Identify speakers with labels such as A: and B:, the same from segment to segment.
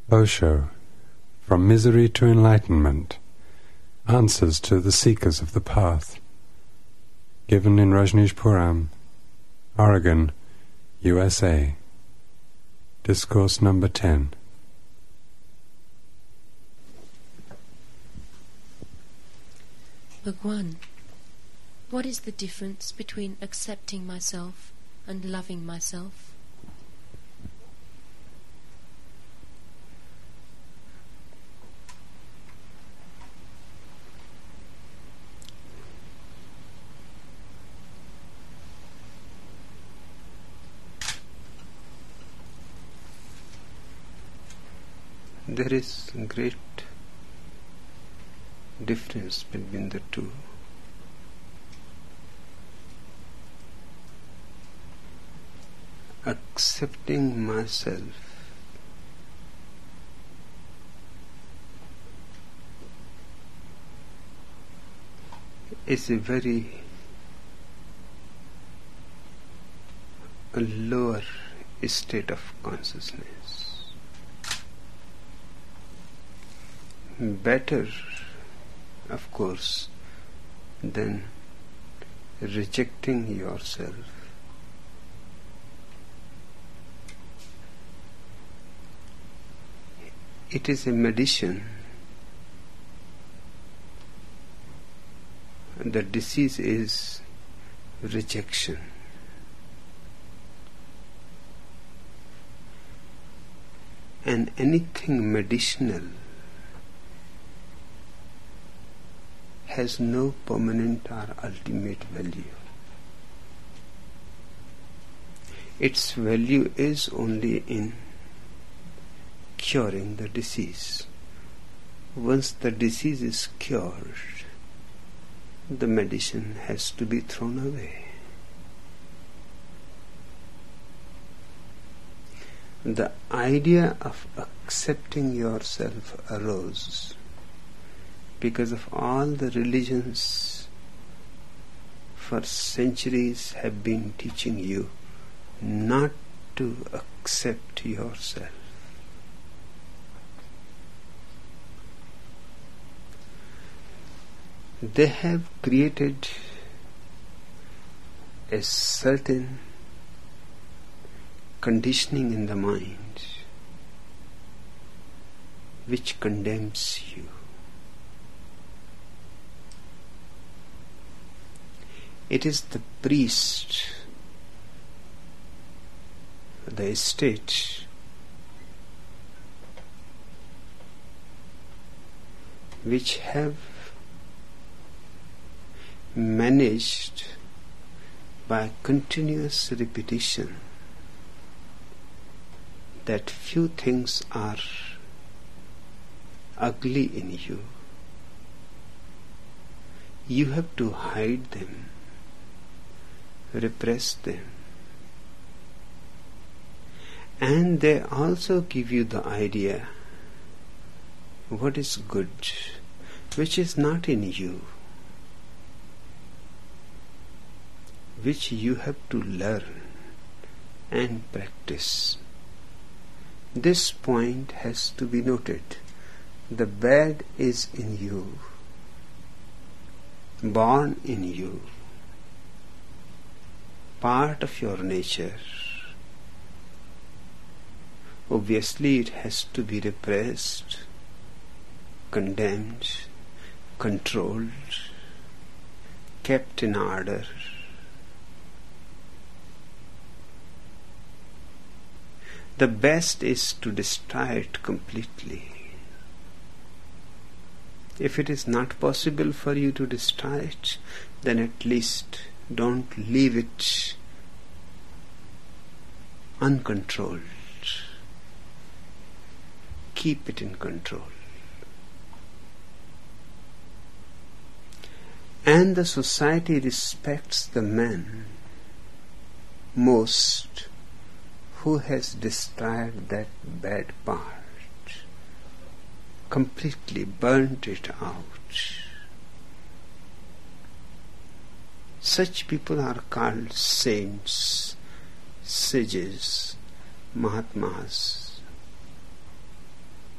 A: Osho, From Misery to Enlightenment, Answers to the Seekers of the Path. Given in Rajneeshpuram, Oregon, USA. Discourse number 10.
B: Bhagwan, what is the difference between accepting myself and loving myself?
C: There is great difference between the two. Accepting myself is a very lower state of consciousness. Better, of course, than rejecting yourself. It is a medicine. The disease is rejection. And anything medicinal has no permanent or ultimate value. Its value is only in curing the disease. Once the disease is cured, the medicine has to be thrown away. The idea of accepting yourself arose because of all the religions for centuries have been teaching you not to accept yourself. They have created a certain conditioning in the mind which condemns you. It is the priest, the state, which have managed by continuous repetition that few things are ugly in you. You have to hide them, repress them. And they also give you the idea what is good, which is not in you, which you have to learn and practice. This point has to be noted. The bad is in you, born in you, part of your nature. Obviously it has to be repressed, condemned, controlled, kept in order. The best is to destroy it completely. If it is not possible for you to destroy it, then at least don't leave it uncontrolled. Keep it in control. And the society respects the man most who has destroyed that bad part, completely burnt it out. Such people are called saints, sages, Mahatmas.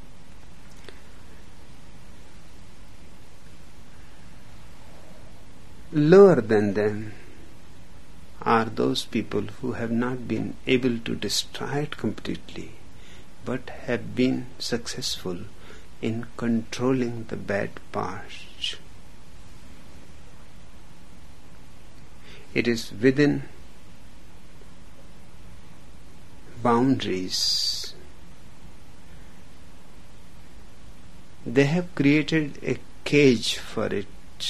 C: Lower than them are those people who have not been able to destroy it completely, but have been successful in controlling the bad parts. It is within boundaries. They have created a cage for it.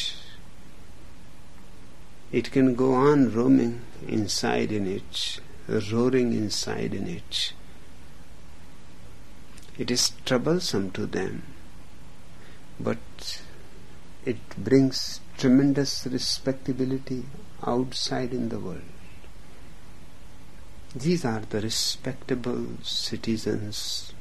C: It can go on roaming inside in it, roaring inside in it. It is troublesome to them, but it brings tremendous respectability outside in the world. These are the respectable citizens.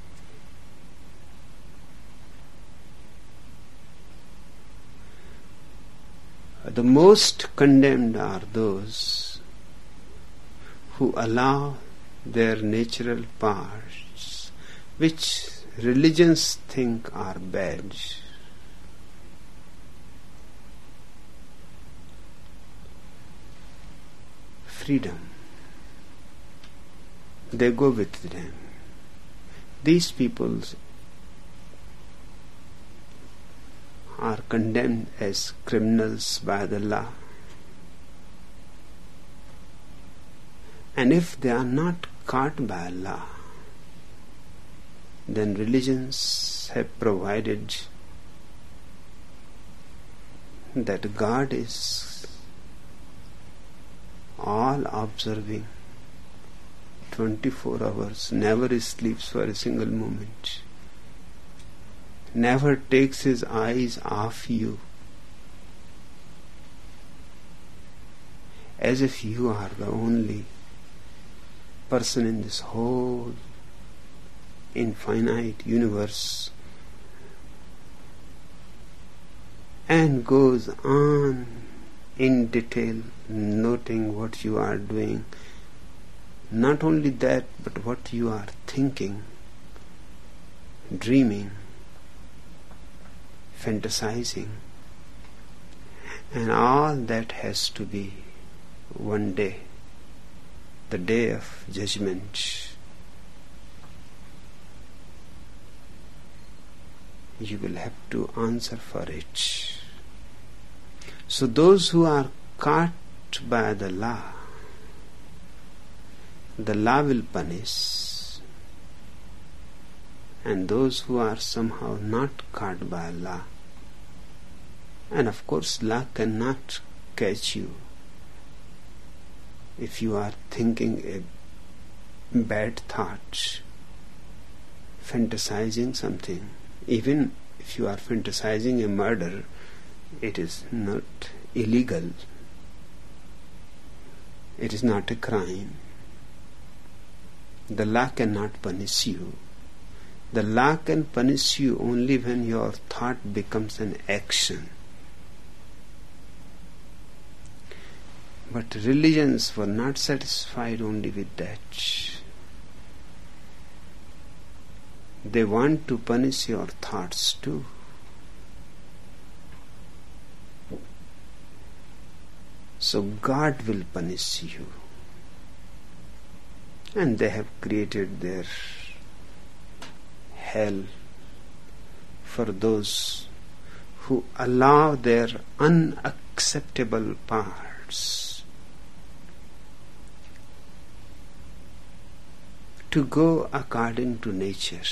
C: The most condemned are those who allow their natural parts, which religions think are bad, freedom. They go with them. These peoples are condemned as criminals by the law. And if they are not caught by law, then religions have provided that God is all observing 24 hours, never sleeps for a single moment, never takes his eyes off you, as if you are the only person in this whole infinite universe, and goes on in detail noting what you are doing. Not only that, but what you are thinking, dreaming, fantasizing, and all that has to be one day, the day of judgment. You will have to answer for it. So those who are caught by the law will punish, and those who are somehow not caught by law, and of course law cannot catch you if you are thinking a bad thought, fantasizing something. Even if you are fantasizing a murder, it is not illegal, it is not a crime. The law cannot punish you. The law can punish you only when your thought becomes an action. But religions were not satisfied only with that. They want to punish your thoughts too. So God will punish you. And they have created their hell for those who allow their unacceptable parts to go according to nature.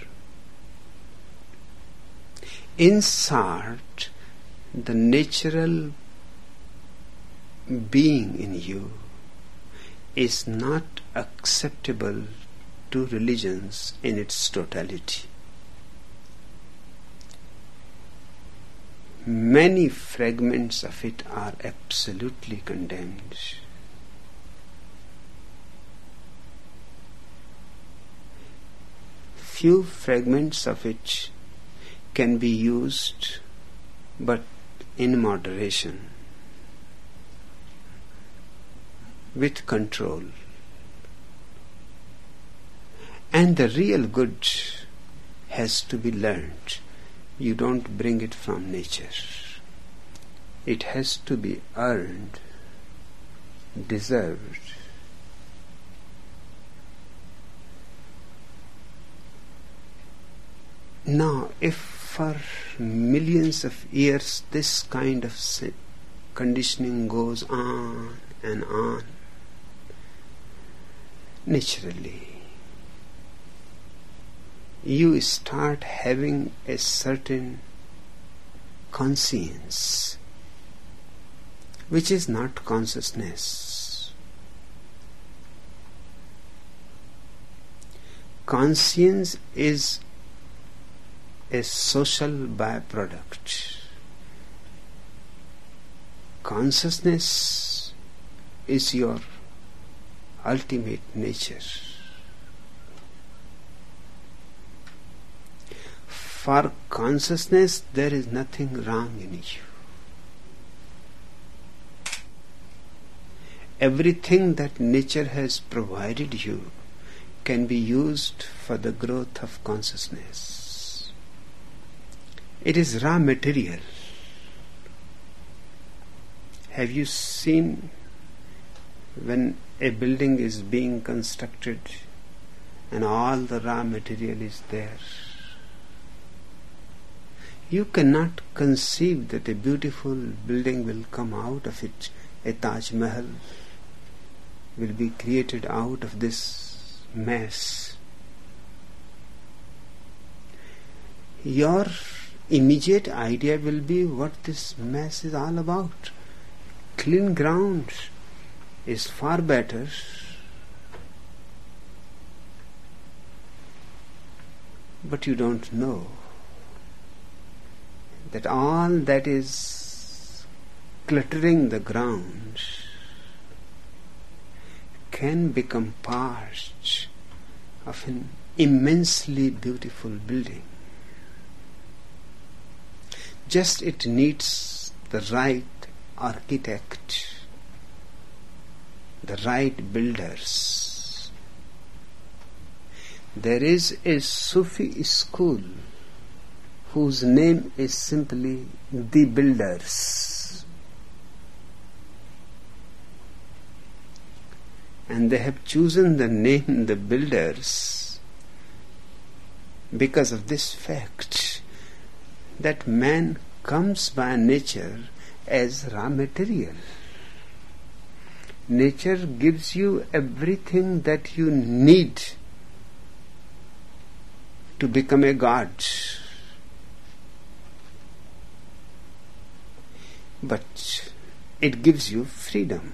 C: In short, the natural being in you is not acceptable to religions in its totality. Many fragments of it are absolutely condemned. Few fragments of it can be used, but in moderation, with control. And the real good has to be learned. You don't bring it from nature. it has to be earned, deserved. Now, if for millions of years this kind of conditioning goes on and on, naturally you start having a certain conscience, which is not consciousness. Conscience is a social byproduct. Consciousness is your ultimate nature. For consciousness, there is nothing wrong in you. Everything that nature has provided you can be used for the growth of consciousness. It is raw material. Have you seen when a building is being constructed and all the raw material is there? You cannot conceive that a beautiful building will come out of it. A Taj Mahal will be created out of this mess. Your immediate idea will be what this mess is all about. Clean ground is far better. But you don't know that all that is cluttering the ground can become part of an immensely beautiful building. Just it needs the right architect, the right builders. There is a Sufi school whose name is simply The Builders. And they have chosen the name The Builders because of this fact that man comes by nature as raw material. Nature gives you everything that you need to become a god. But it gives you freedom.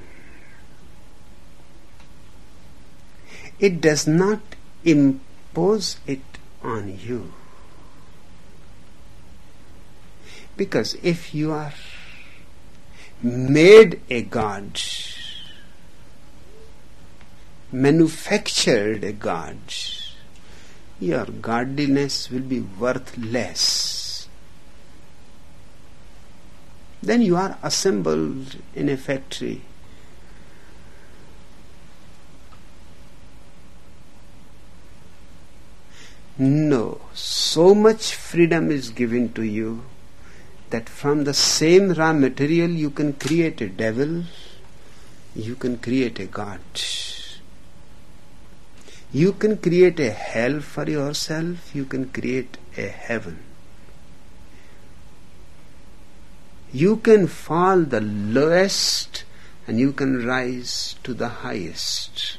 C: It does not impose it on you. Because if you are made a god, manufactured a god, your godliness will be worth less. Then you are assembled in a factory. No, so much freedom is given to you that from the same raw material you can create a devil, you can create a god. You can create a hell for yourself, you can create a heaven. You can fall the lowest and you can rise to the highest.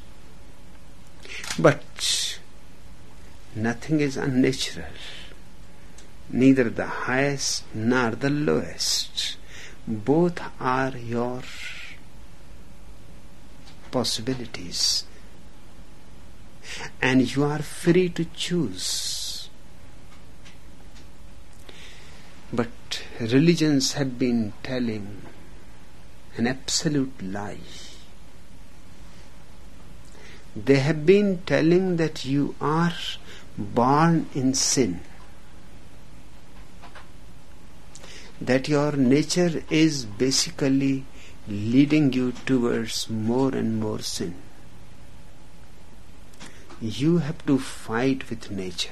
C: But nothing is unnatural. Neither the highest nor the lowest. Both are your possibilities. And you are free to choose. But religions have been telling an absolute lie. They have been telling that you are born in sin, that your nature is basically leading you towards more and more sin. You have to fight with nature.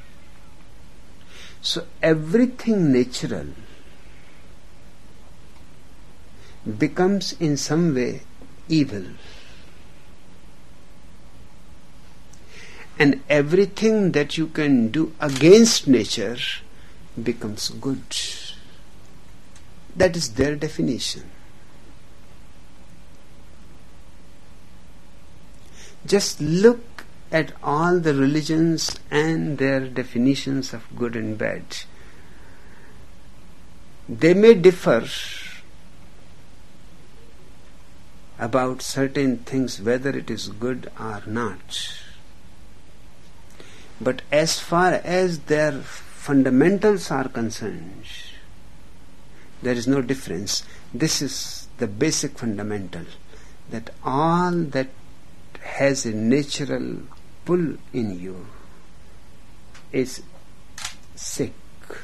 C: So everything natural becomes in some way evil. And everything that you can do against nature becomes good. That is their definition. Just look at all the religions and their definitions of good and bad. They may differ about certain things, whether it is good or not. But as far as their fundamentals are concerned, there is no difference. This is the basic fundamental, that all that has a natural pull in you is sick.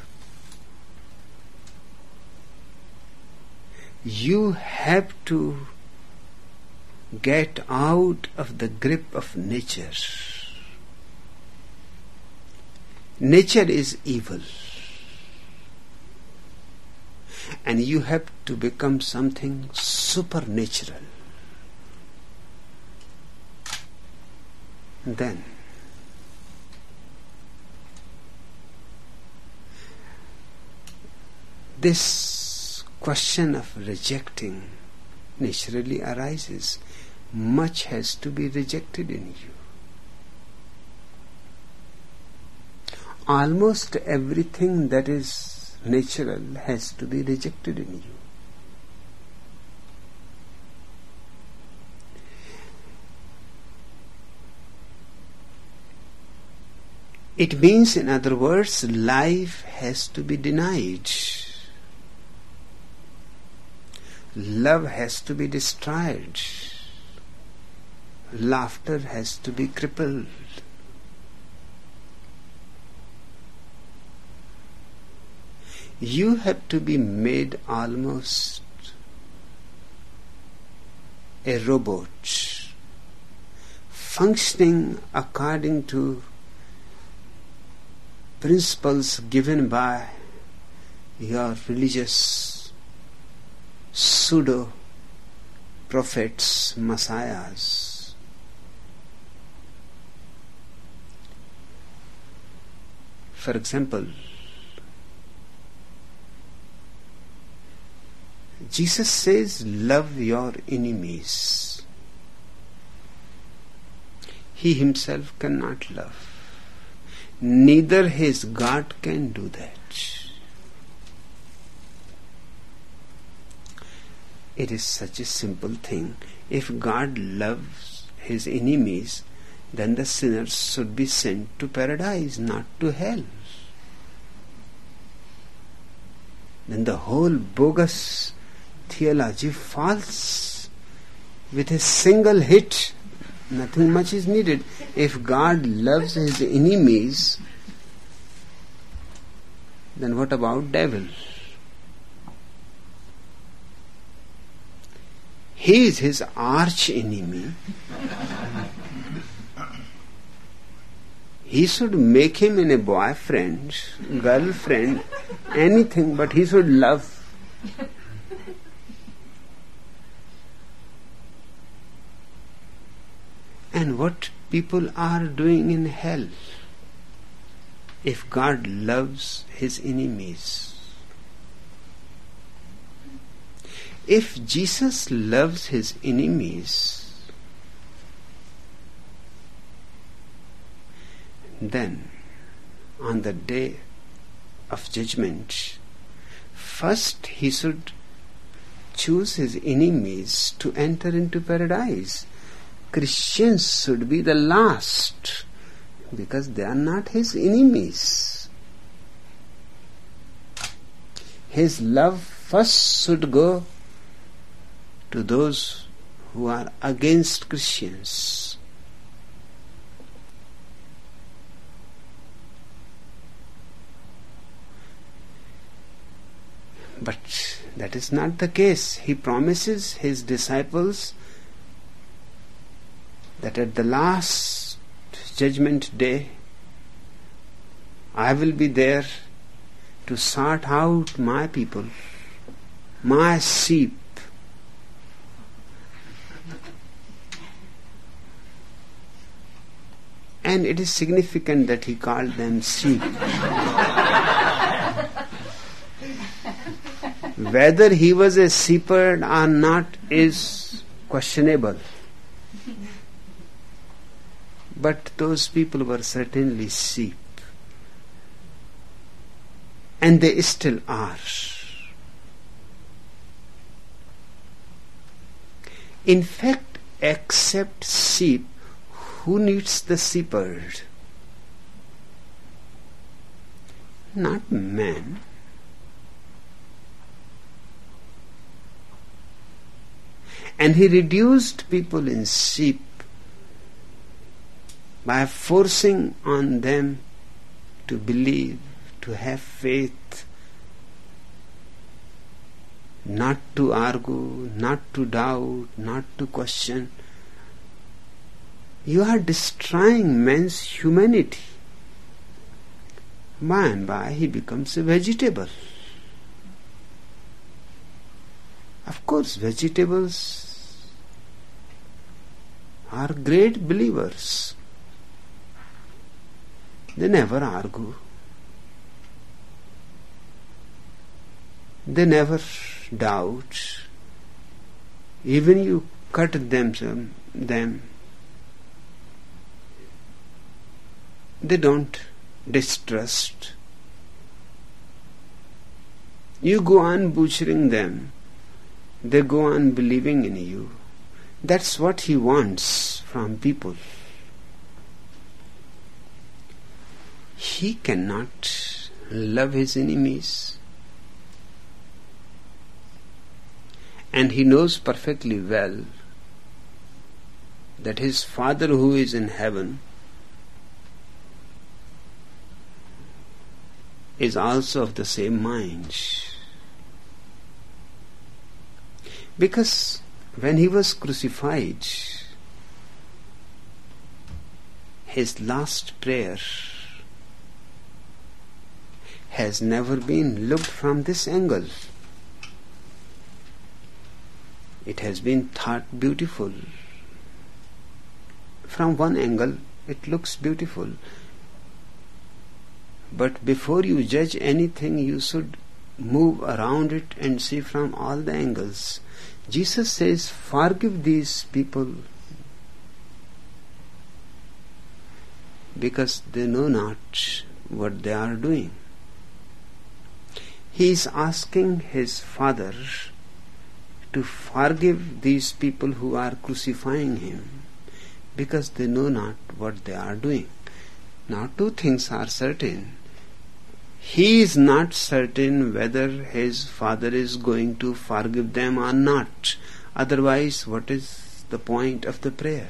C: You have to get out of the grip of nature. Nature is evil, and you have to become something supernatural. Then this question of rejecting naturally arises. Much has to be rejected in you. Almost everything that is natural has to be rejected in you. It means, in other words, life has to be denied. Love has to be destroyed. Laughter has to be crippled. You have to be made almost a robot, functioning according to principles given by your religious pseudo-prophets, messiahs. For example, Jesus says, love your enemies. He himself cannot love. Neither his God can do that. It is such a simple thing. If God loves his enemies, then the sinners should be sent to paradise, not to hell. Then the whole bogus theology falls with a single hit. Nothing much is needed. If God loves his enemies, then what about devil? He is his arch enemy. He should make him in a boyfriend, girlfriend, anything, but he should love. And what people are doing in hell, if God loves his enemies. If Jesus loves his enemies, then on the day of judgment, first he should choose his enemies to enter into paradise. Christians should be the last, because they are not his enemies. His love first should go to those who are against Christians. But that is not the case. He promises his disciples that at the last judgment day, I will be there to sort out my people, my sheep, And it is significant that he called them sheep. Whether he was a shepherd or not is questionable. But those people were certainly sheep. And they still are. In fact, except sheep, who needs the shepherd? Not man. And he reduced people in sheep by forcing on them to believe, to have faith, not to argue, not to doubt, not to question. You are destroying man's humanity. By and by he becomes a vegetable. Of course, vegetables are great believers. They never argue. They never doubt. Even you cut them, they don't distrust. You go on butchering them, they go on believing in you. That's what he wants from people. He cannot love his enemies. And he knows perfectly well that his Father who is in heaven is also of the same mind. Because when he was crucified, his last prayer has never been looked from this angle. It has been thought beautiful. From one angle it looks beautiful. But before you judge anything, you should move around it and see from all the angles. Jesus says, forgive these people because they know not what they are doing. He is asking his Father to forgive these people who are crucifying him because they know not what they are doing. Now, two things are certain. He is not certain whether his Father is going to forgive them or not. Otherwise, what is the point of the prayer?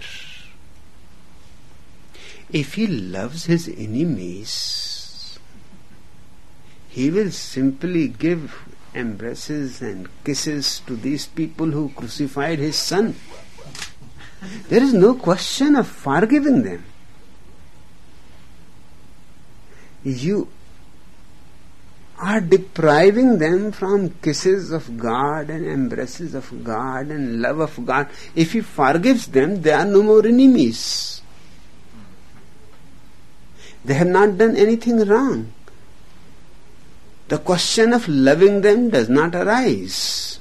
C: If he loves his enemies, he will simply give embraces and kisses to these people who crucified his Son. There is no question of forgiving them. You are depriving them from kisses of God and embraces of God and love of God. If he forgives them, they are no more enemies. They have not done anything wrong. The question of loving them does not arise.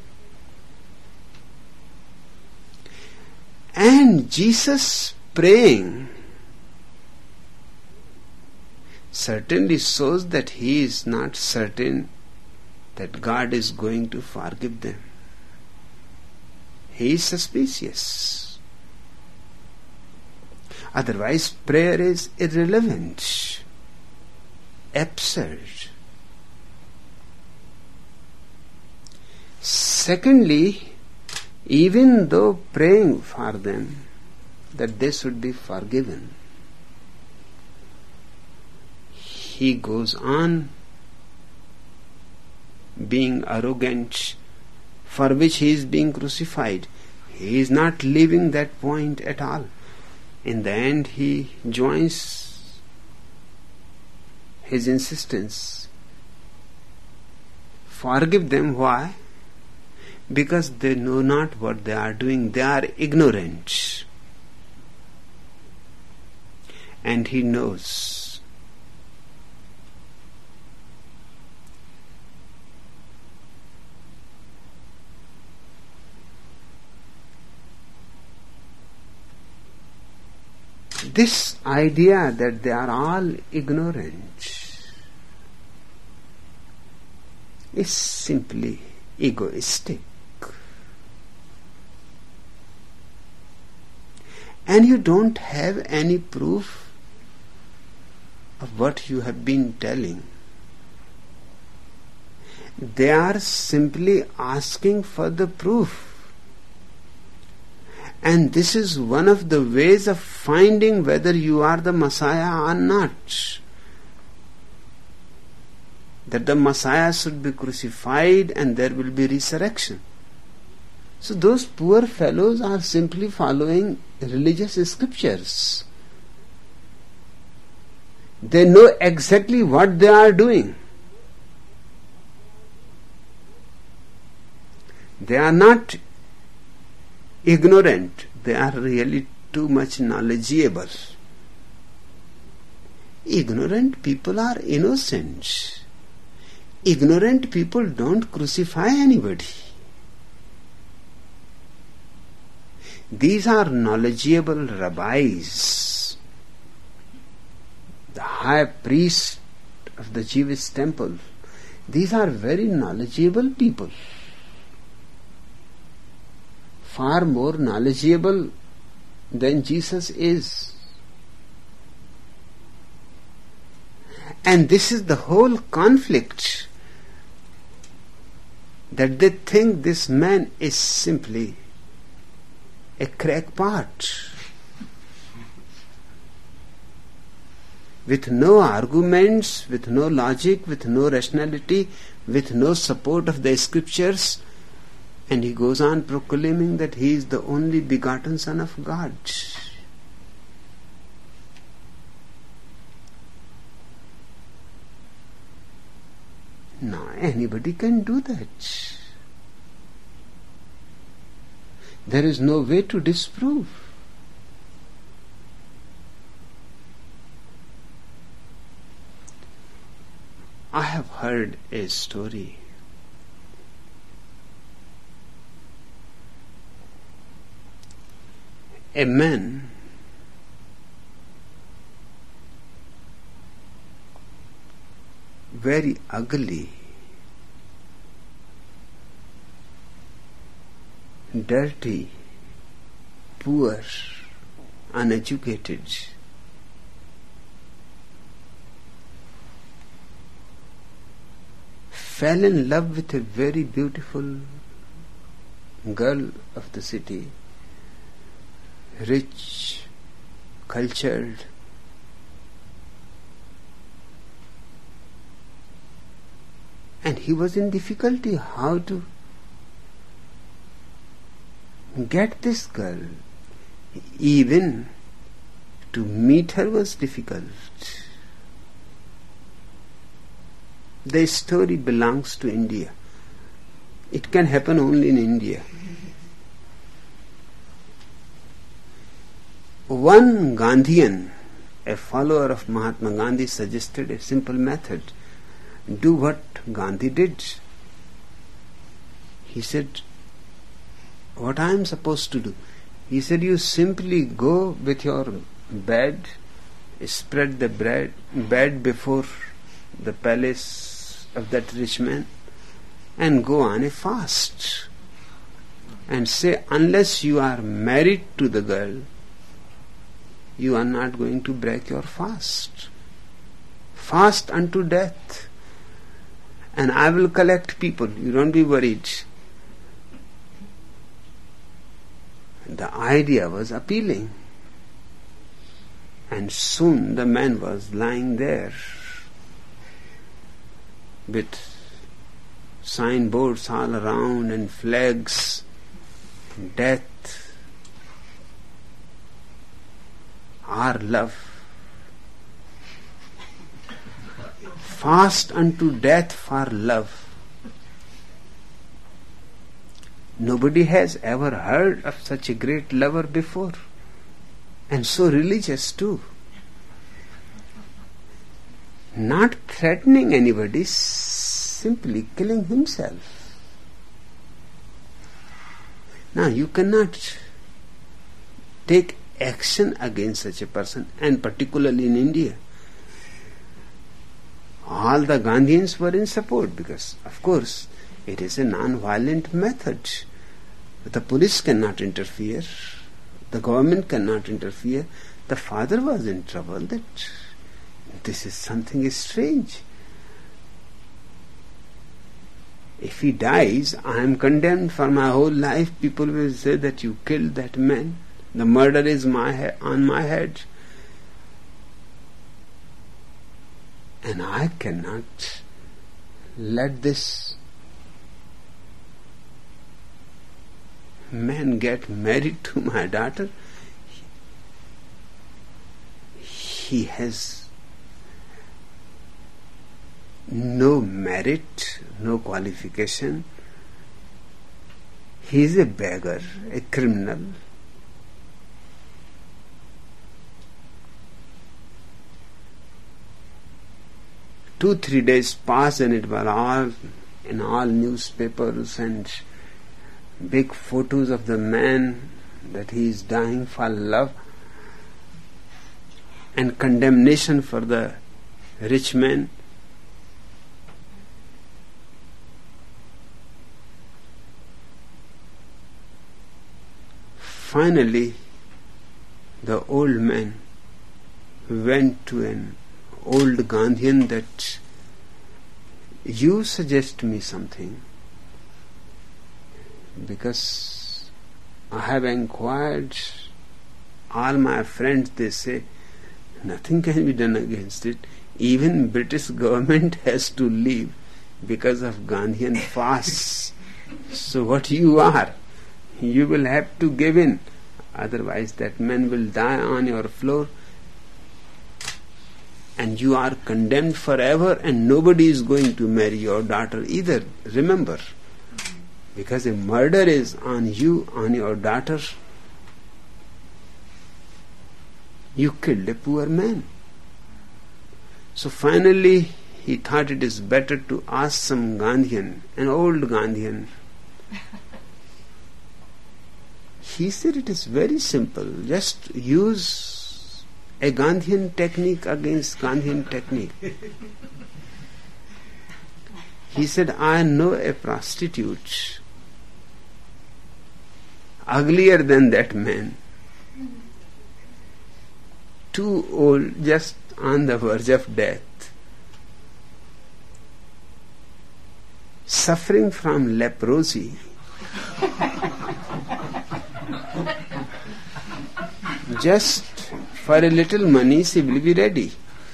C: And Jesus praying certainly shows that he is not certain that God is going to forgive them. He is suspicious. Otherwise, prayer is irrelevant, absurd. Secondly, even though praying for them that they should be forgiven, he goes on being arrogant, for which he is being crucified. He is not leaving that point at all. In the end, he joins his insistence. Forgive them. Why? Because they know not what they are doing. They are ignorant. and he knows. This idea that they are all ignorant is simply egoistic. And you don't have any proof of what you have been telling. They are simply asking for the proof. And this is one of the ways of finding whether you are the Messiah or not. That the Messiah should be crucified and there will be resurrection. So those poor fellows are simply following religious scriptures. They know exactly what they are doing. They are not ignorant, they are really too much knowledgeable. Ignorant people are innocent. Ignorant people don't crucify anybody. These are knowledgeable rabbis, the high priest of the Jewish temple. These are very knowledgeable people. Far more knowledgeable than Jesus is. And this is the whole conflict, that they think this man is simply a crackpot with no arguments, with no logic, with no rationality, with no support of the scriptures. And he goes on proclaiming that he is the only begotten Son of God. Now, anybody can do that. There is no way to disprove. I have heard a story. A man very ugly, dirty, poor, uneducated, fell in love with a very beautiful girl of the city, rich, cultured, and he was in difficulty how to get this girl. Even to meet her was difficult. The story belongs to India. It can happen only in India. One Gandhian, a follower of Mahatma Gandhi, suggested a simple method. Do what Gandhi did. He said, what I am supposed to do? He said, you simply go with your bed, spread the bed before the palace of that rich man, and go on a fast. And say, unless you are married to the girl, you are not going to break your fast. Fast unto death. And I will collect people. You don't be worried. The idea was appealing. And soon the man was lying there with signboards all around and flags, death, or love. Fast unto death for love. Nobody has ever heard of such a great lover before, and so religious too. not threatening anybody, simply killing himself. Now you cannot take action against such a person, and particularly in India. All the Gandhians were in support because, of course, it is a non-violent method. The police cannot interfere. The government cannot interfere. The father was in trouble that this is something strange. If he dies, I am condemned for my whole life. People will say that you killed that man. The murder is on my head. And I cannot let this man get married to my daughter. He has no merit, no qualification. He is a beggar, a criminal. Two, 3 days passed and it was all in all newspapers and big photos of the man that he is dying for love and condemnation for the rich man. Finally, the old man went to an old Gandhian that, you suggest me something, because I have inquired all my friends, they say nothing can be done against it. Even British government has to leave because of Gandhian fasts. So what you are, you will have to give in, otherwise that man will die on your floor and you are condemned forever, and nobody is going to marry your daughter either. Remember, because a murder is on you, on your daughter. You killed a poor man. So finally he thought it is better to ask some Gandhian, an old Gandhian. He said it is very simple, just use a Gandhian technique against Gandhian technique. He said, I know a prostitute uglier than that man, too old, just on the verge of death, suffering from leprosy. Just for a little money she will be ready.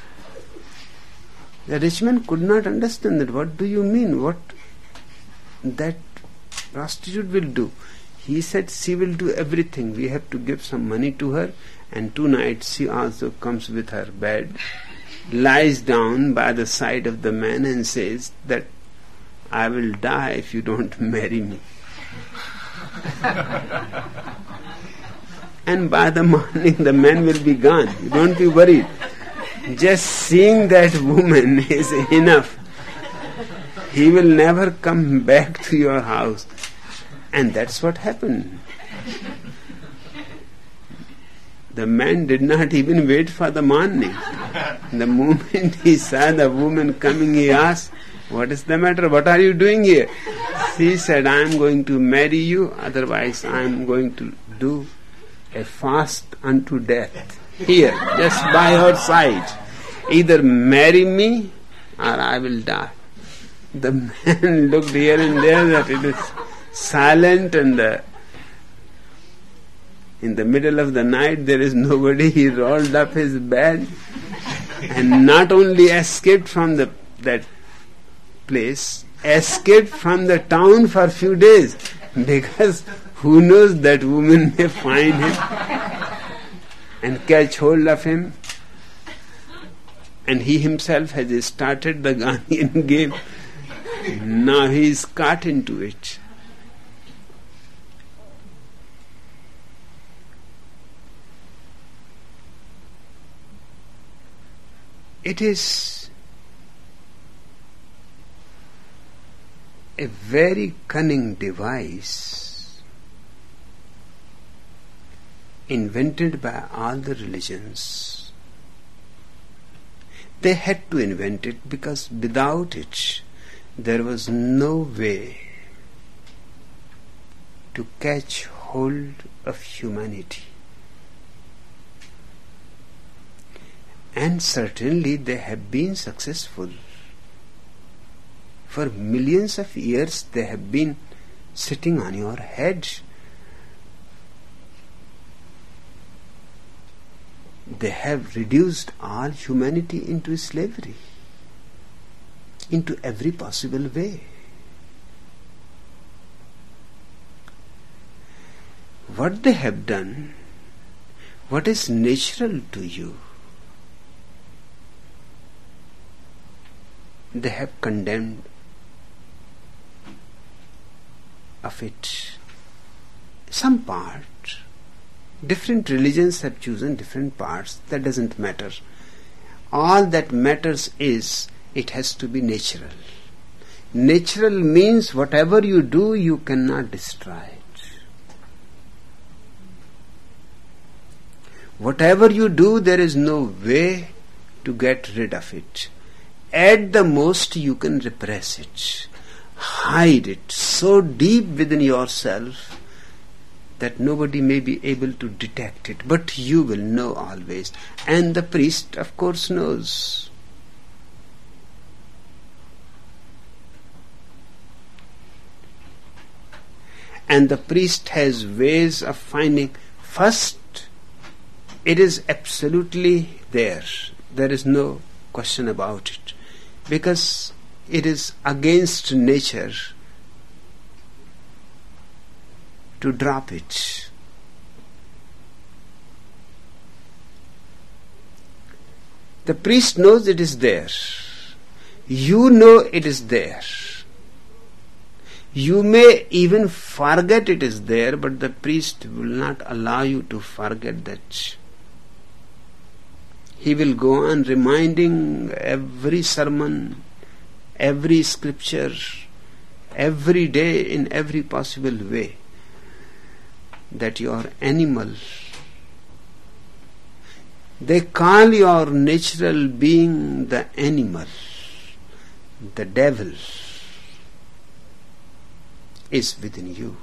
C: The rich man could not understand that. What do you mean? What that prostitute will do? He said she will do everything. We have to give some money to her, and tonight she also comes with her bed, lies down by the side of the man and says that I will die if you don't marry me. And by the morning the man will be gone. You don't be worried. Just seeing that woman is enough. He will never come back to your house. And that's what happened. The man did not even wait for the morning. The moment he saw the woman coming, he asked, what is the matter? What are you doing here? She said, I am going to marry you, otherwise I am going to do a fast unto death. Here, just by your side. Either marry me or I will die. The man looked here and there that it is silent, and in the middle of the night there is nobody. He rolled up his bed and not only escaped from that place, escaped from the town for a few days, because who knows, that woman may find him and catch hold of him. And he himself has started the Gandhian game. Now he is caught into it. It is a very cunning device invented by all the religions. They had to invent it because without it there was no way to catch hold of humanity. And certainly they have been successful. For millions of years they have been sitting on your head. They have reduced all humanity into slavery, into every possible way. What they have done, what is natural to you, they have condemned of it. Some part, different religions have chosen different parts, that doesn't matter. All that matters is it has to be natural. Natural means whatever you do, you cannot destroy it. Whatever you do, there is no way to get rid of it. At the most, you can repress it, hide it so deep within yourself that nobody may be able to detect it, but you will know always. And the priest, of course, knows. And the priest has ways of finding. First, it is absolutely there. There is no question about it. Because it is against nature to drop it. The priest knows it is there. You know it is there. You may even forget it is there, but the priest will not allow you to forget that. He will go on reminding every sermon, every scripture, every day in every possible way that you are animal. They call your natural being the animal. The devil is within you.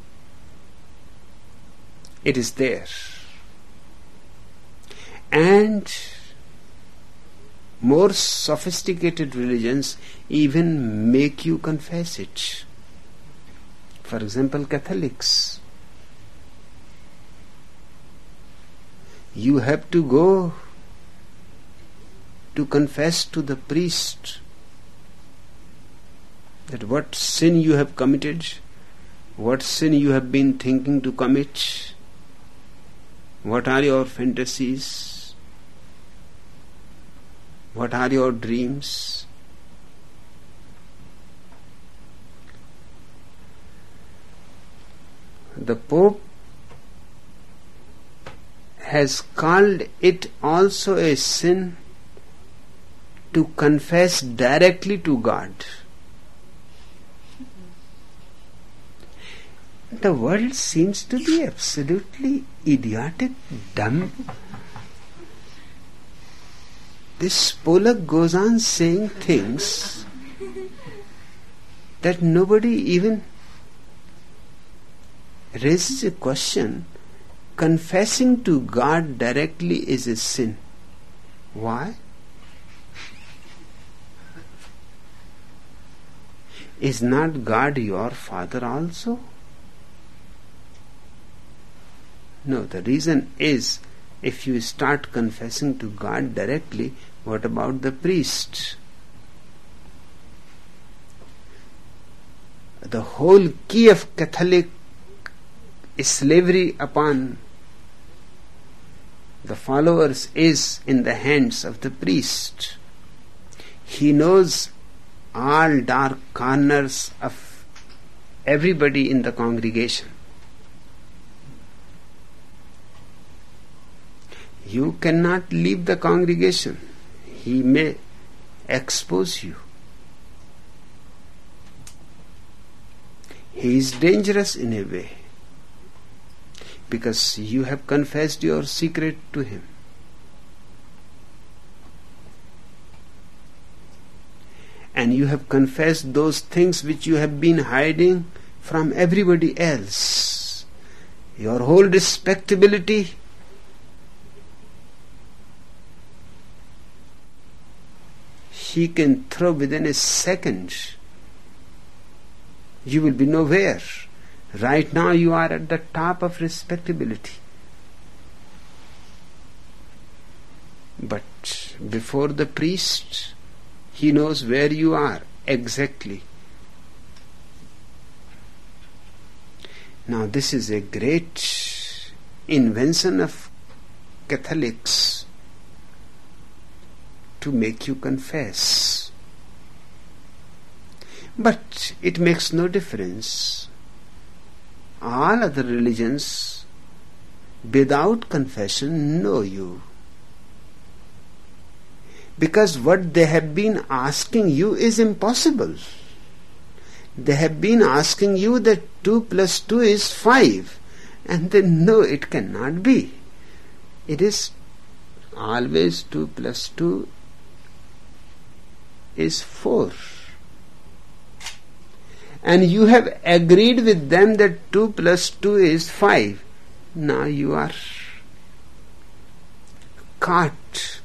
C: It is there. And more sophisticated religions even make you confess it. For example, Catholics. You have to go to confess to the priest that what sin you have committed, what sin you have been thinking to commit, what are your fantasies, what are your dreams? The Pope has called it also a sin to confess directly to God. The world seems to be absolutely idiotic, dumb. This Pollock goes on saying things that nobody even raises a question. Confessing to God directly is a sin. Why? Is not God your Father also? No, the reason is, if you start confessing to God directly, what about the priest? The whole key of Catholic slavery upon the followers is in the hands of the priest. He knows all dark corners of everybody in the congregation. You cannot leave the congregation. He may expose you. he is dangerous in a way, because you have confessed your secret to him. And you have confessed those things which you have been hiding from everybody else. Your whole respectability, he can throw within a second. You will be nowhere. Right now you are at the top of respectability. But before the priest, he knows where you are exactly. Now this is a great invention of Catholics to make you confess. But it makes no difference. All other religions without confession know you. Because what they have been asking you is impossible. They have been asking you that 2 plus 2 is 5, and they know it cannot be. It is always 2 plus 2 is 4. And you have agreed with them that 2 plus 2 is 5. Now you are caught.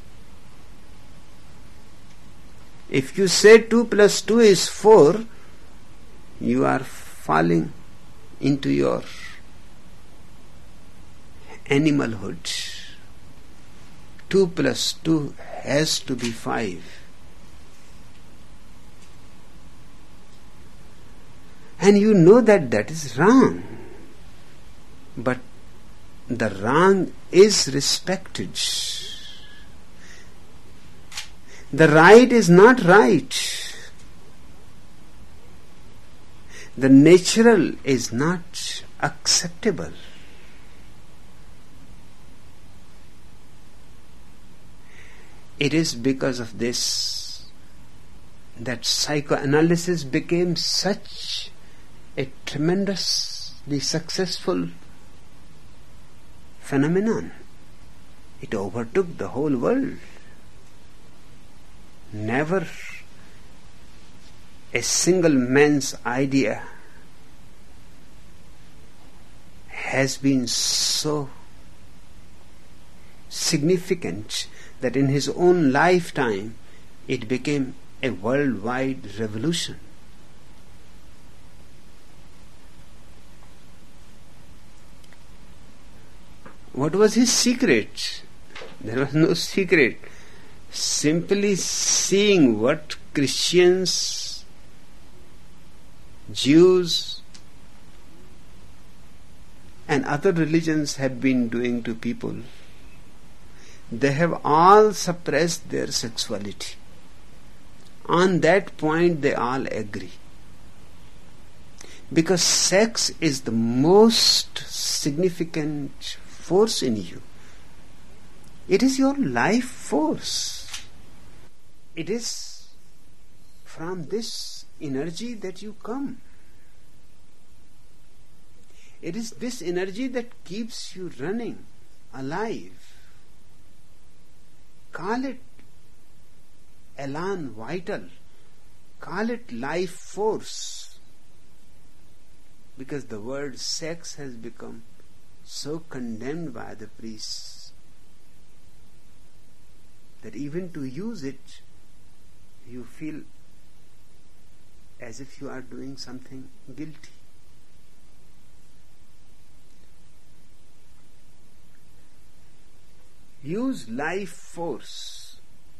C: If you say 2 plus 2 is 4, you are falling into your animalhood. 2 plus 2 has to be 5. And you know that that is wrong. But the wrong is respected. The right is not right. The natural is not acceptable. It is because of this that psychoanalysis became such a tremendously successful phenomenon. It overtook the whole world. Never a single man's idea has been so significant that in his own lifetime it became a worldwide revolution. What was his secret? There was no secret. Simply seeing what Christians, Jews, and other religions have been doing to people. They have all suppressed their sexuality. On that point they all agree. Because sex is the most significant force in you. It is your life force. It is from this energy that you come. It is this energy that keeps you running, alive. Call it elan vital. Call it life force. Because the word sex has become so condemned by the priests that even to use it, you feel as if you are doing something guilty. Use life force,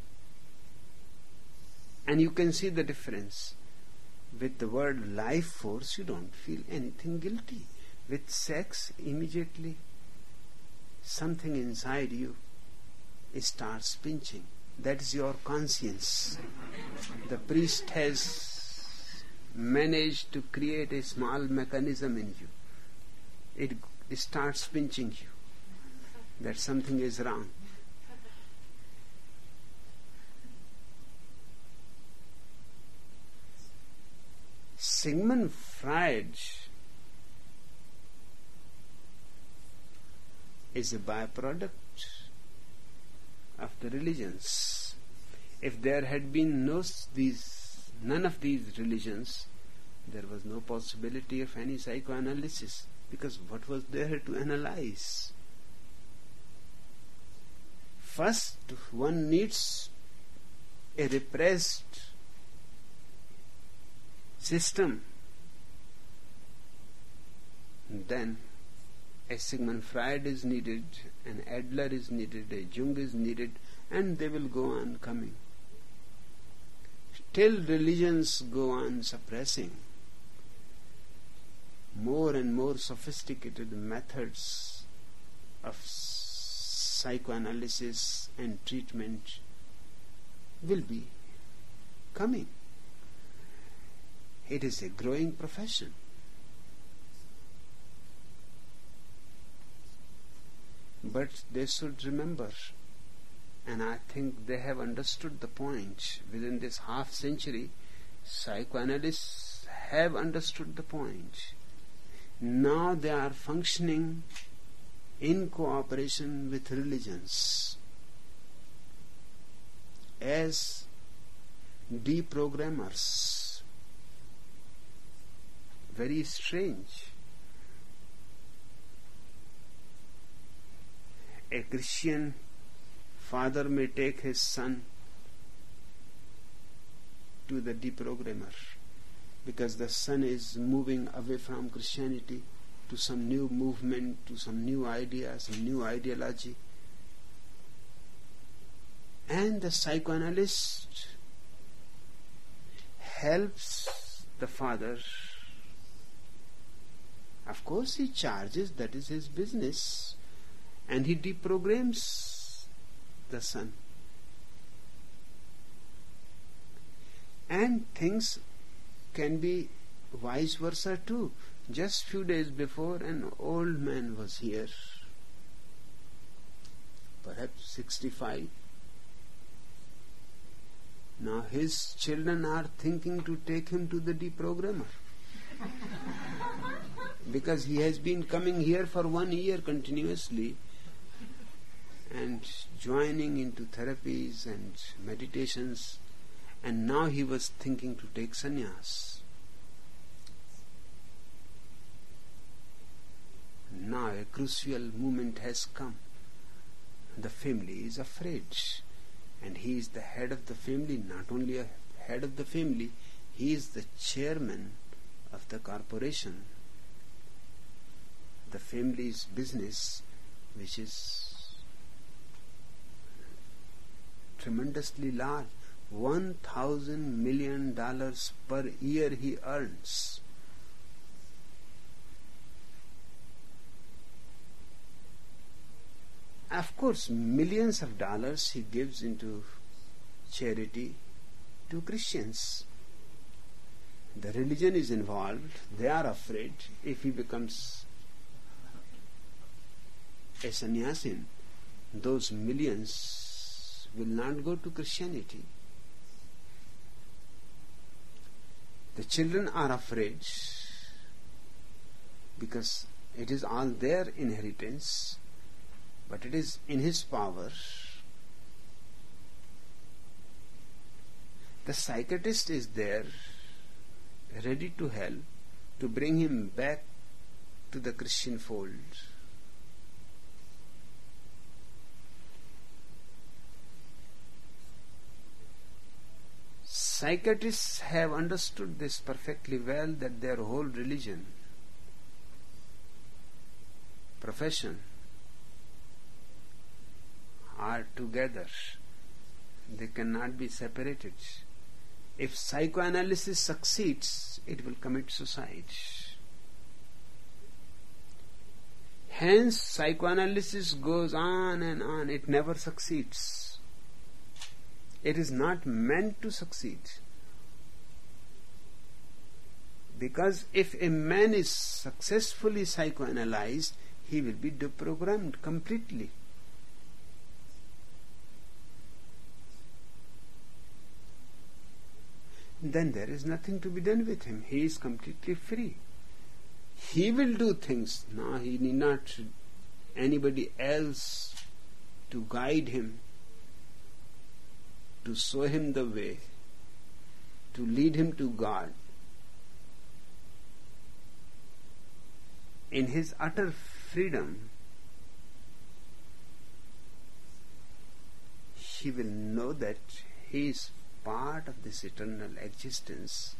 C: and you can see the difference. With the word life force, you don't feel anything guilty. With sex, immediately something inside you starts pinching. That is your conscience. The priest has managed to create a small mechanism in you. It starts pinching you that something is wrong. Sigmund Freud is a byproduct of the religions. If there had been none of these religions, there was no possibility of any psychoanalysis, because what was there to analyze? First, one needs a repressed system. Then a Sigmund Freud is needed, an Adler is needed, a Jung is needed, and they will go on coming till religions go on suppressing more and more sophisticated methods of psychoanalysis and treatment will be coming. It is a growing profession. But they should remember, and I think they have understood the point. Within this half century, psychoanalysts have understood the point. Now they are functioning in cooperation with religions as deprogrammers. Very strange. A Christian father may take his son to the deprogrammer because the son is moving away from Christianity to some new movement, to some new idea, some new ideology. And the psychoanalyst helps the father. Of course he charges, that is his business, and he deprograms the son. And things can be vice versa too. Just few days before, an old man was here, perhaps 65. Now his children are thinking to take him to the deprogrammer because he has been coming here for 1 year continuously and joining into therapies and meditations, and now he was thinking to take sannyas. Now a crucial moment has come. The family is afraid, and he is the head of the family. Not only a head of the family, he is the chairman of the corporation, the family's business, which is tremendously large. $1,000 million per year he earns. Of course, millions of dollars he gives into charity to Christians. The religion is involved. They are afraid if he becomes a sannyasin, those millions will not go to Christianity. The children are afraid because it is all their inheritance, but it is in his power. The psychiatrist is there, ready to help, to bring him back to the Christian fold. Psychiatrists have understood this perfectly well, that their whole religion, profession are together. They cannot be separated. If psychoanalysis succeeds, it will commit suicide. Hence, psychoanalysis goes on and on. It never succeeds. It is not meant to succeed. Because if a man is successfully psychoanalyzed, he will be deprogrammed completely. then there is nothing to be done with him. He is completely free. He will do things. No, he need not anybody else to guide him, to show him the way, to lead him to God. In his utter freedom, he will know that he is part of this eternal existence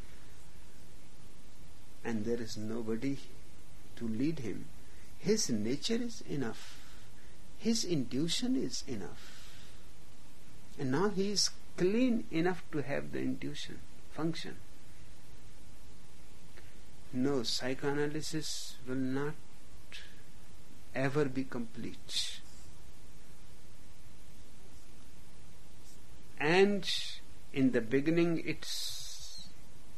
C: and there is nobody to lead him. His nature is enough. His intuition is enough. And now he is clean enough to have the intuition function. No, psychoanalysis will not ever be complete. And in the beginning its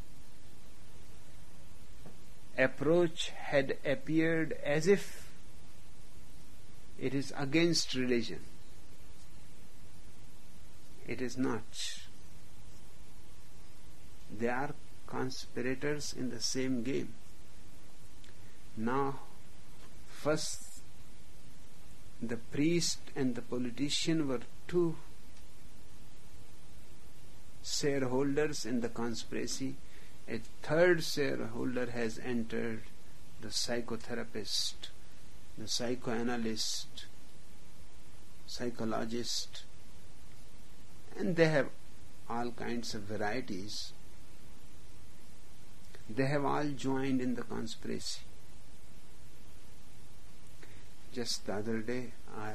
C: approach had appeared as if it is against religion. It is not. They are conspirators in the same game. Now, first the priest and the politician were two shareholders in the conspiracy. A third shareholder has entered, the psychotherapist, the psychoanalyst, psychologist, and they have all kinds of varieties. They have all joined in the conspiracy. Just the other day I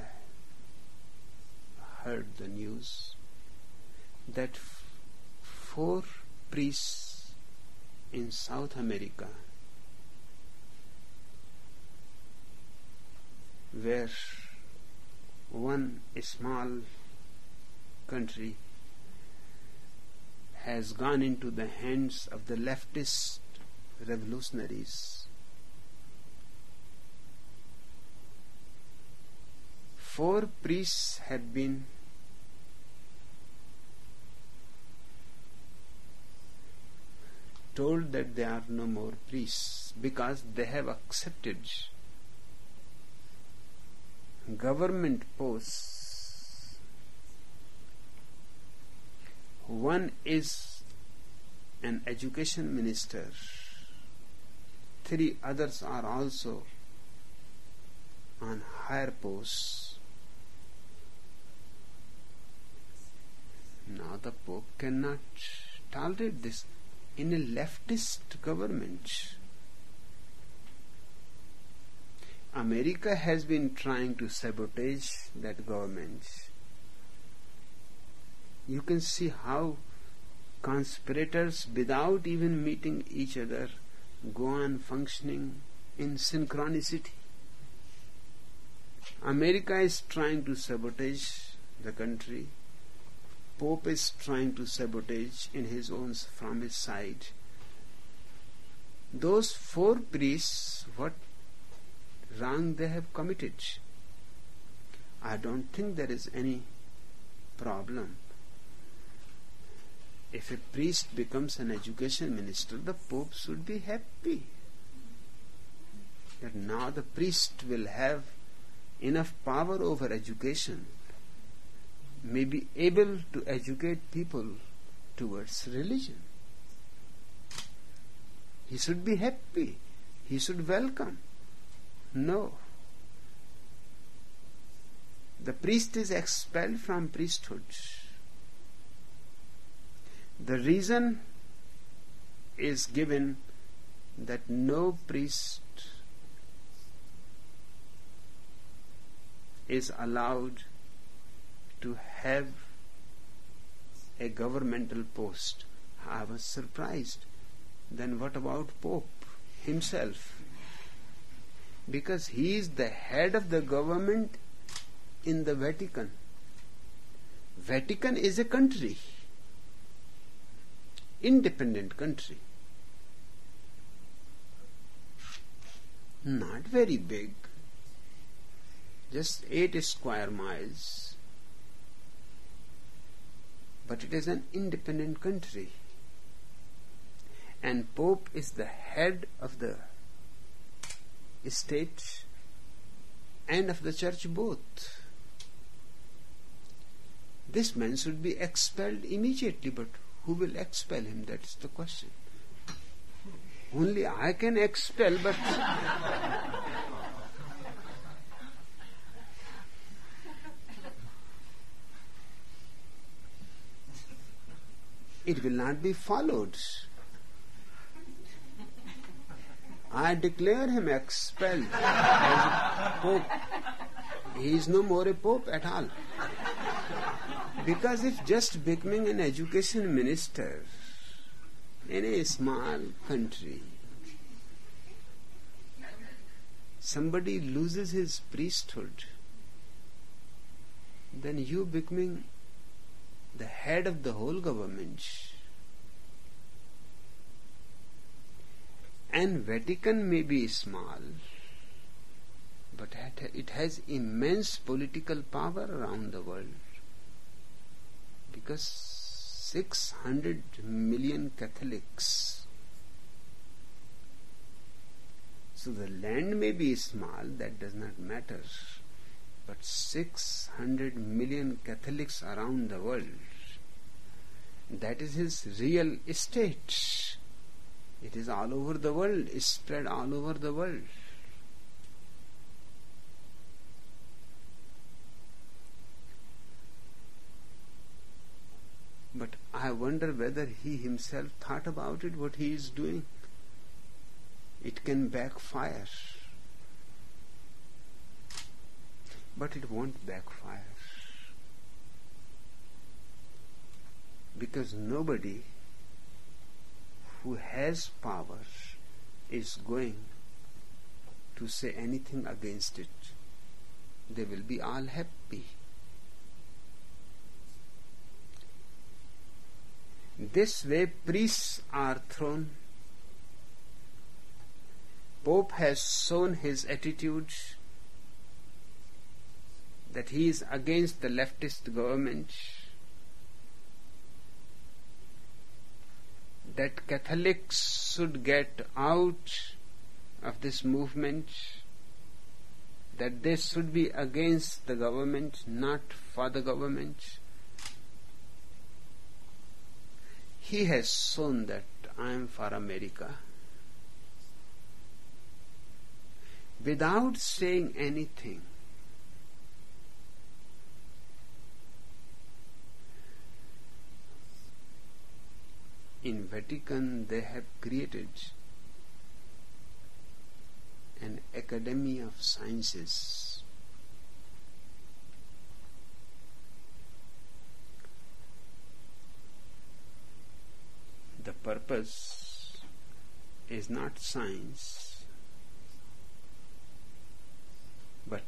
C: heard the news that 4 priests in South America where one small country has gone into the hands of the leftist revolutionaries. 4 priests have been told that they are no more priests because they have accepted government posts. One is an education minister. 3 others are also on higher posts. Now the Pope cannot tolerate this. In a leftist government, America has been trying to sabotage that government. You can see how conspirators, without even meeting each other, go on functioning in synchronicity. America is trying to sabotage the country. Pope is trying to sabotage from his side. Those 4 priests, what wrong they have committed? I don't think there is any problem. If a priest becomes an education minister, the Pope should be happy that now the priest will have enough power over education, may be able to educate people towards religion. He should be happy. He should welcome. No. The priest is expelled from priesthood. The reason is given that no priest is allowed to have a governmental post. I was surprised. Then what about Pope himself? Because he is the head of the government in the Vatican. Vatican is a country, independent country, not very big, just 8 square miles, but it is an independent country. and Pope is the head of the state and of the church both. This man should be expelled immediately, but who will expel him? That is the question. Only I can expel, but it will not be followed. I declare him expelled as a pope. He is no more a pope at all. Because if just becoming an education minister in a small country, somebody loses his priesthood, then you becoming the head of the whole government. And Vatican may be small, but it has immense political power around the world. Because 600 million Catholics. So the land may be small, that does not matter. But 600 million Catholics around the world, that is his real estate. It is all over the world, is spread all over the world. But I wonder whether he himself thought about it, what he is doing. It can backfire. But it won't backfire. Because nobody who has power is going to say anything against it. They will be all happy. This way priests are thrown. Pope has shown his attitude that he is against the leftist government, that Catholics should get out of this movement, that they should be against the government, not for the government. He has shown that I am for America without saying anything. In Vatican they have created an Academy of Sciences. The purpose is not science, but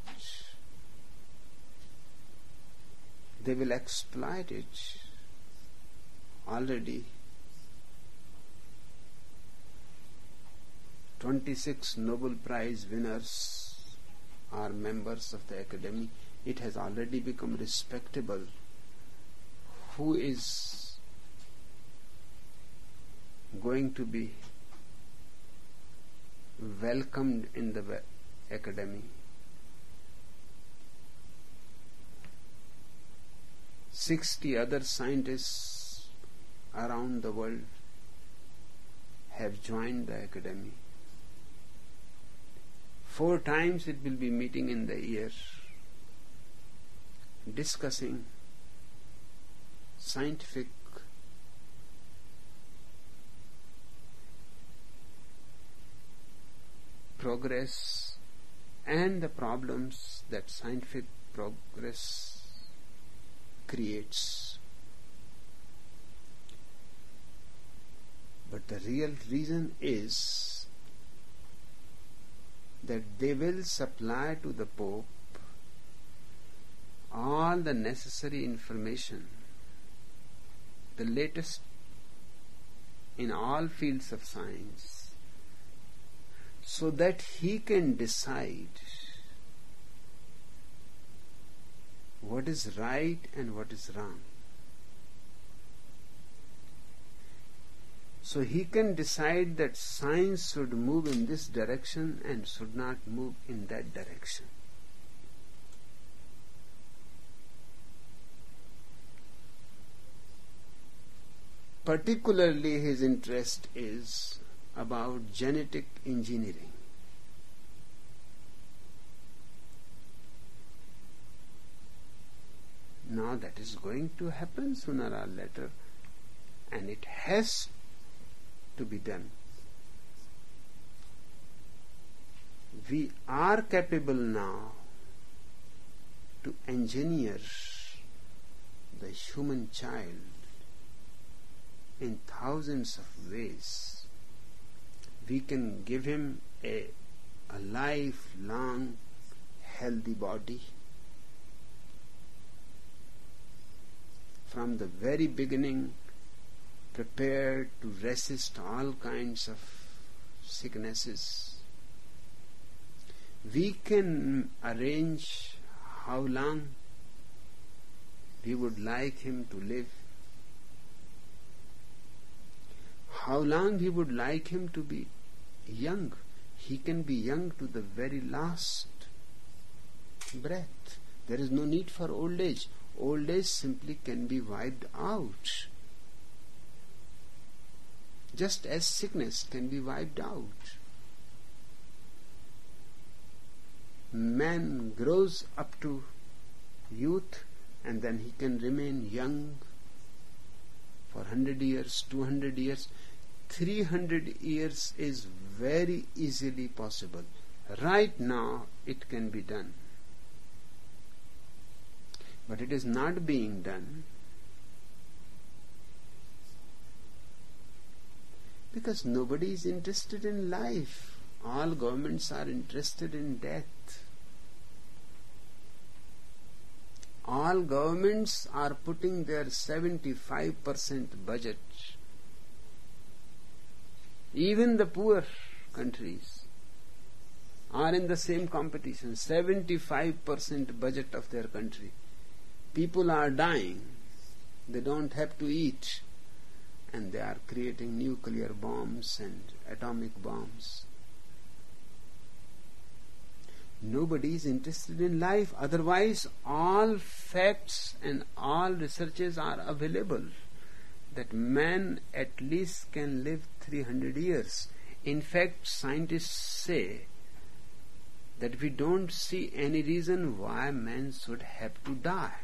C: they will exploit it. Already 26 Nobel Prize winners are members of the Academy. It has already become respectable who is going to be welcomed in the Academy. 60 other scientists around the world have joined the Academy. 4 times it will be meeting in the year, discussing scientific progress and the problems that scientific progress creates. But the real reason is that they will supply to the Pope all the necessary information, the latest in all fields of science, so that he can decide what is right and what is wrong. So he can decide that science should move in this direction and should not move in that direction. Particularly his interest is about genetic engineering. Now that is going to happen sooner or later, and it has to be done. We are capable now to engineer the human child in thousands of ways. We can give him a lifelong healthy body. From the very beginning, prepared to resist all kinds of sicknesses. We can arrange how long we would like him to live, how long we would like him to be young. He can be young to the very last breath. There is no need for old age. Old age simply can be wiped out, just as sickness can be wiped out. Man grows up to youth and then he can remain young for 100 years, 200 years, 300 years is very easily possible. Right now it can be done. But it is not being done because nobody is interested in life. All governments are interested in death. All governments are putting their 75% budget. Even the poor countries are in the same competition. 75% budget of their country. People are dying, they don't have to eat, and they are creating nuclear bombs and atomic bombs. Nobody is interested in life, otherwise all facts and all researches are available that man at least can live 300 years. In fact, scientists say that we don't see any reason why man should have to die.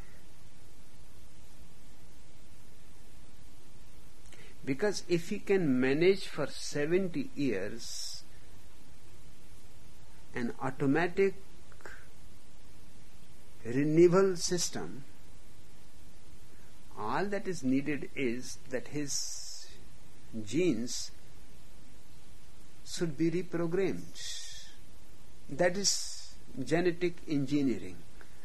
C: Because if he can manage for 70 years an automatic renewal system, all that is needed is that his genes should be reprogrammed. That is genetic engineering.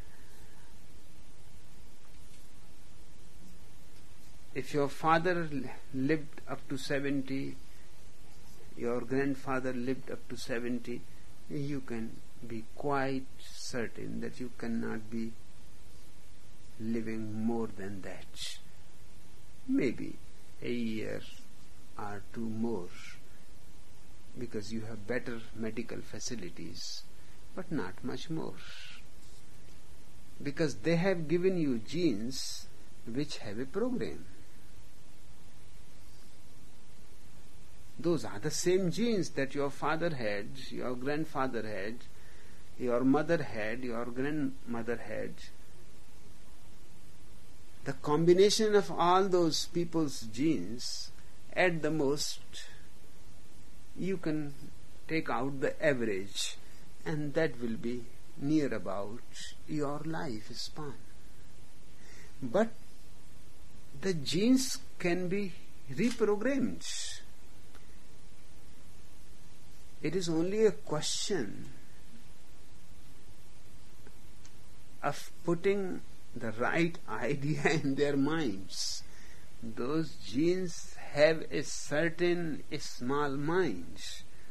C: If your father lived up to 70, your grandfather lived up to 70, you can be quite certain that you cannot be living more than that. Maybe a year or two more, because you have better medical facilities, but not much more. Because they have given you genes which have a program. Those are the same genes that your father had, your grandfather had, your mother had, your grandmother had. The combination of all those people's genes, at the most, you can take out the average, and that will be near about your life span. But the genes can be reprogrammed. It is only a question of putting the right idea in their minds. Those genes have a certain small mind,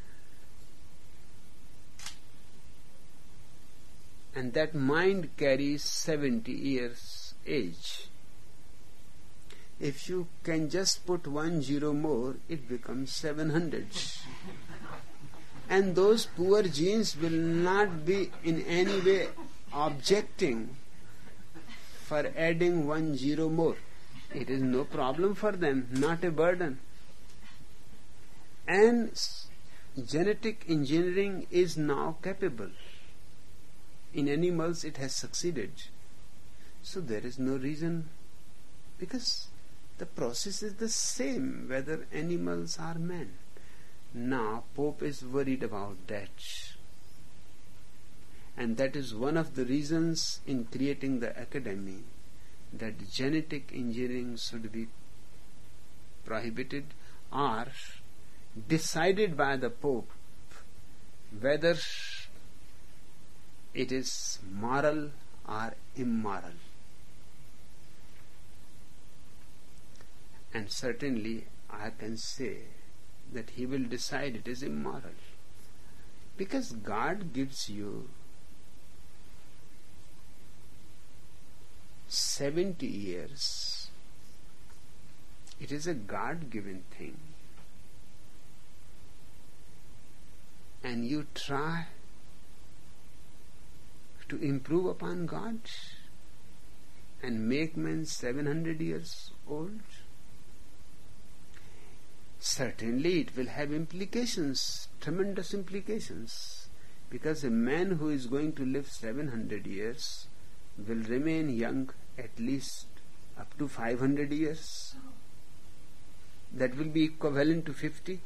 C: and that mind carries 70 years age. If you can just put 1 zero more, it becomes 700. And those poor genes will not be in any way objecting for adding 1 zero more. It is no problem for them, not a burden. And genetic engineering is now capable. In animals it has succeeded. So there is no reason, because the process is the same whether animals or men. Now Pope is worried about that. And that is one of the reasons in creating the academy, that genetic engineering should be prohibited or decided by the Pope whether it is moral or immoral. And certainly I can say that he will decide it is immoral, because God gives you 70 years. It is a God-given thing. And you try to improve upon God and make men 700 years old. Certainly it will have implications, tremendous implications, because a man who is going to live 700 years will remain young at least up to 500 years. That will be equivalent to 50.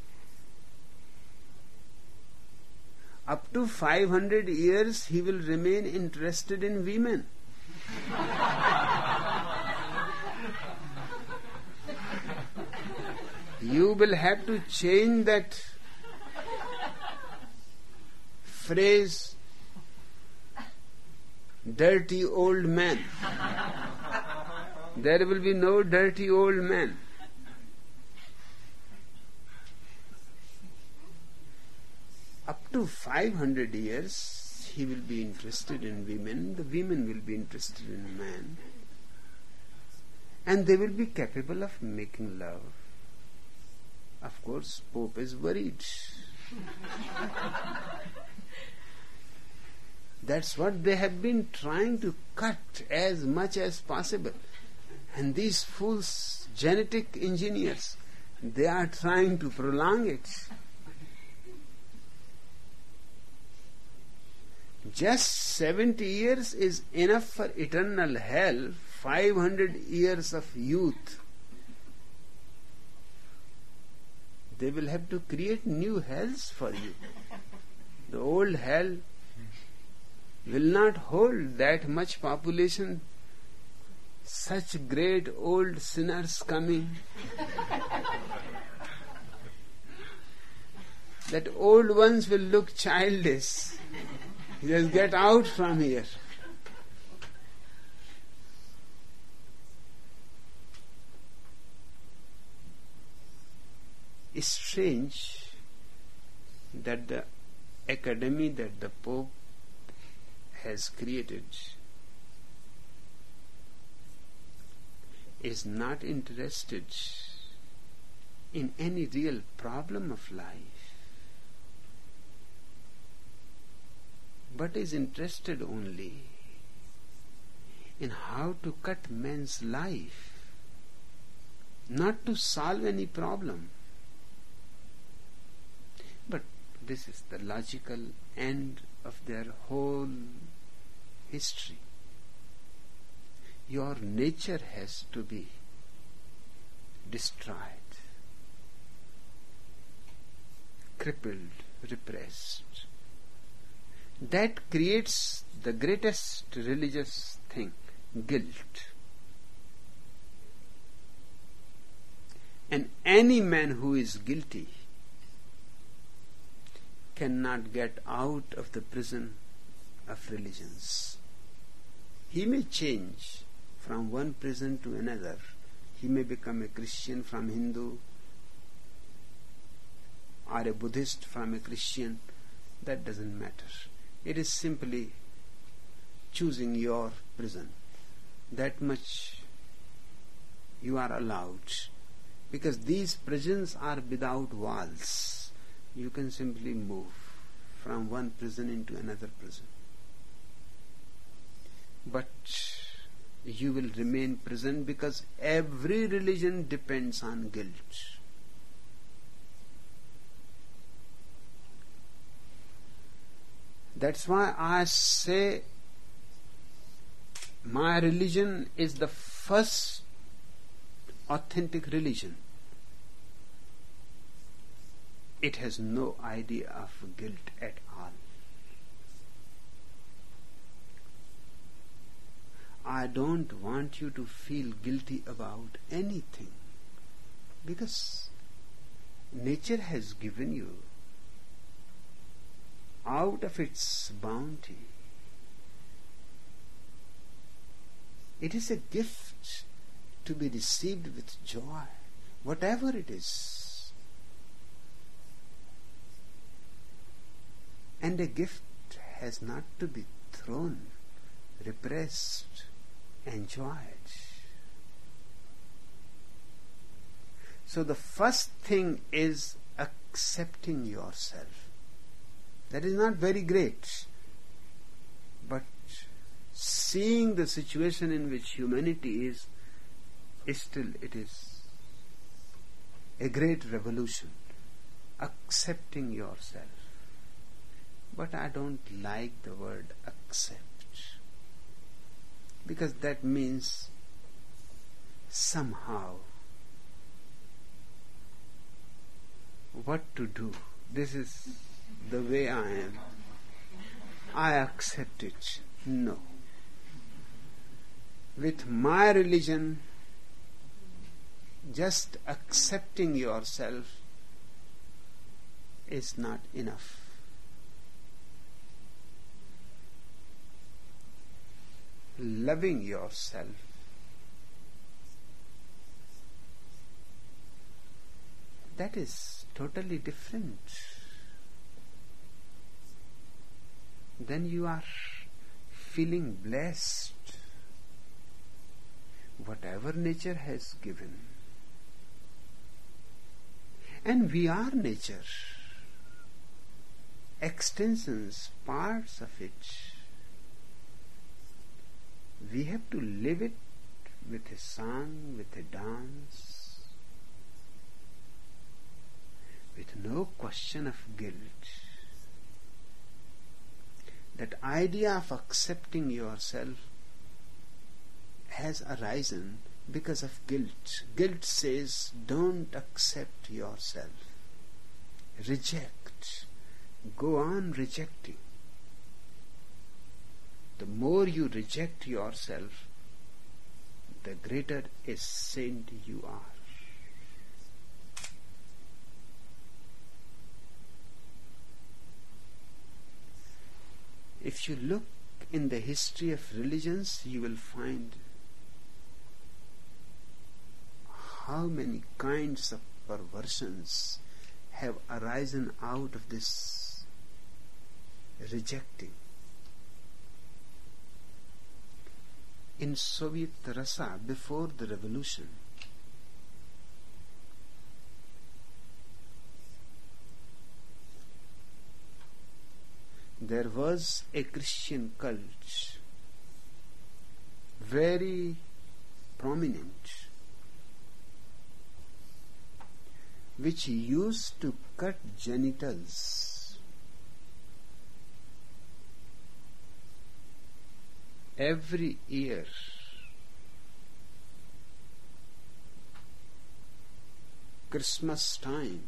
C: Up to 500 years he will remain interested in women. You will have to change that phrase, dirty old man. There will be no dirty old man. Up to 500 years he will be interested in women, the women will be interested in man, and they will be capable of making love. Of course, Pope is worried. That's what they have been trying to cut as much as possible. And these fools, genetic engineers, they are trying to prolong it. Just 70 years is enough for eternal hell, 500 years of youth. They will have to create new hells for you. The old hell will not hold that much population, such great old sinners coming. That old ones will look childish. Just get out from here. It's strange that the academy that the Pope has created is not interested in any real problem of life, but is interested only in how to cut man's life, not to solve any problem. But this is the logical end of their whole history. Your nature has to be destroyed, crippled, repressed. That creates the greatest religious thing, guilt. And any man who is guilty cannot get out of the prison of religions. He may change from one prison to another. He may become a Christian from Hindu, or a Buddhist from a Christian. That doesn't matter. It is simply choosing your prison. That much you are allowed, because these prisons are without walls. You can simply move from one prison into another prison. But you will remain prisoned because every religion depends on guilt. That's why I say my religion is the first authentic religion. It has no idea of guilt at all. I don't want you to feel guilty about anything, because nature has given you out of its bounty. It is a gift to be received with joy, whatever it is. And a gift has not to be thrown, repressed, enjoyed. So the first thing is accepting yourself. That is not very great, but seeing the situation in which humanity is still it is a great revolution. Accepting yourself. But I don't like the word accept, because that means somehow what to do. This is the way I am. I accept it. No. With my religion, just accepting yourself is not enough. Loving yourself, that is totally different. Then you are feeling blessed. Whatever nature has given. And we are nature. Extensions, parts of it. We have to live it with a song, with a dance, with no question of guilt. That idea of accepting yourself has arisen because of guilt. Guilt says, don't accept yourself. Reject. Go on rejecting. The more you reject yourself, the greater a saint you are. If you look in the history of religions, you will find how many kinds of perversions have arisen out of this rejecting. In Soviet Russia, before the revolution, there was a Christian cult, very prominent, which used to cut genitals every year. Christmas time.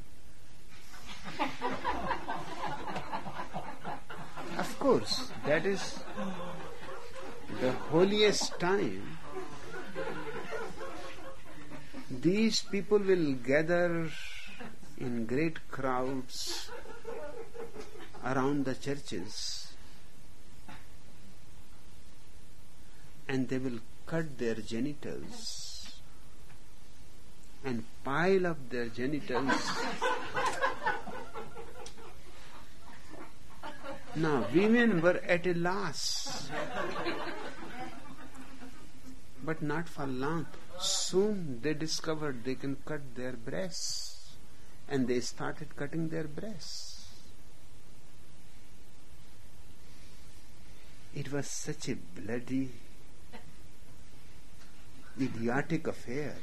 C: Of course, that is the holiest time. These people will gather in great crowds around the churches, and they will cut their genitals and pile up their genitals. Now, women were at a loss, but not for long. soon they discovered they can cut their breasts, and they started cutting their breasts. It was such a bloody, idiotic affair.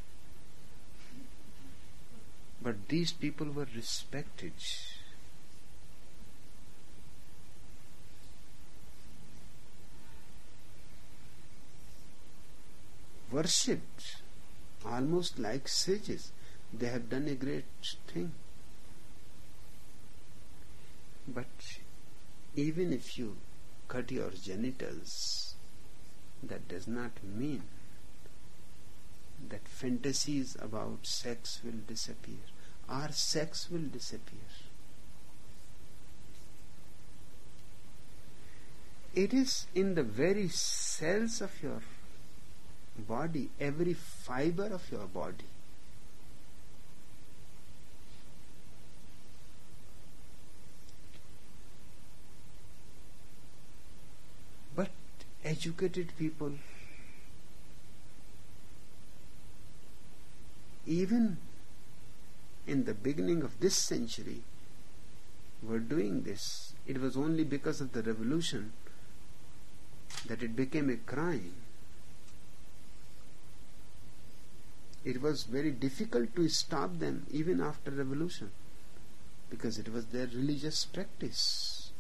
C: But these people were respected. Worshipped, almost like sages. They have done a great thing. But even if you cut your genitals, that does not mean that fantasies about sex will disappear, or sex will disappear. It is in the very cells of your body, every fiber of your body. But educated people, even in the beginning of this century, were doing this. It was only because of the revolution that it became a crime. It was very difficult to stop them even after revolution, because it was their religious practice.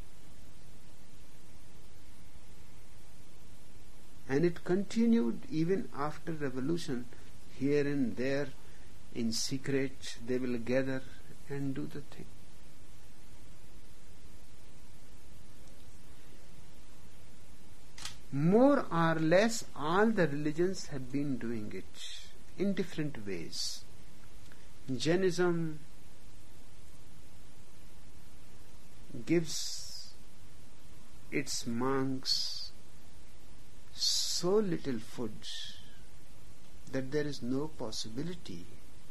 C: And it continued even after revolution. Here and there, in secret, they will gather and do the thing. More or less, all the religions have been doing it in different ways. Jainism gives its monks so little food that there is no possibility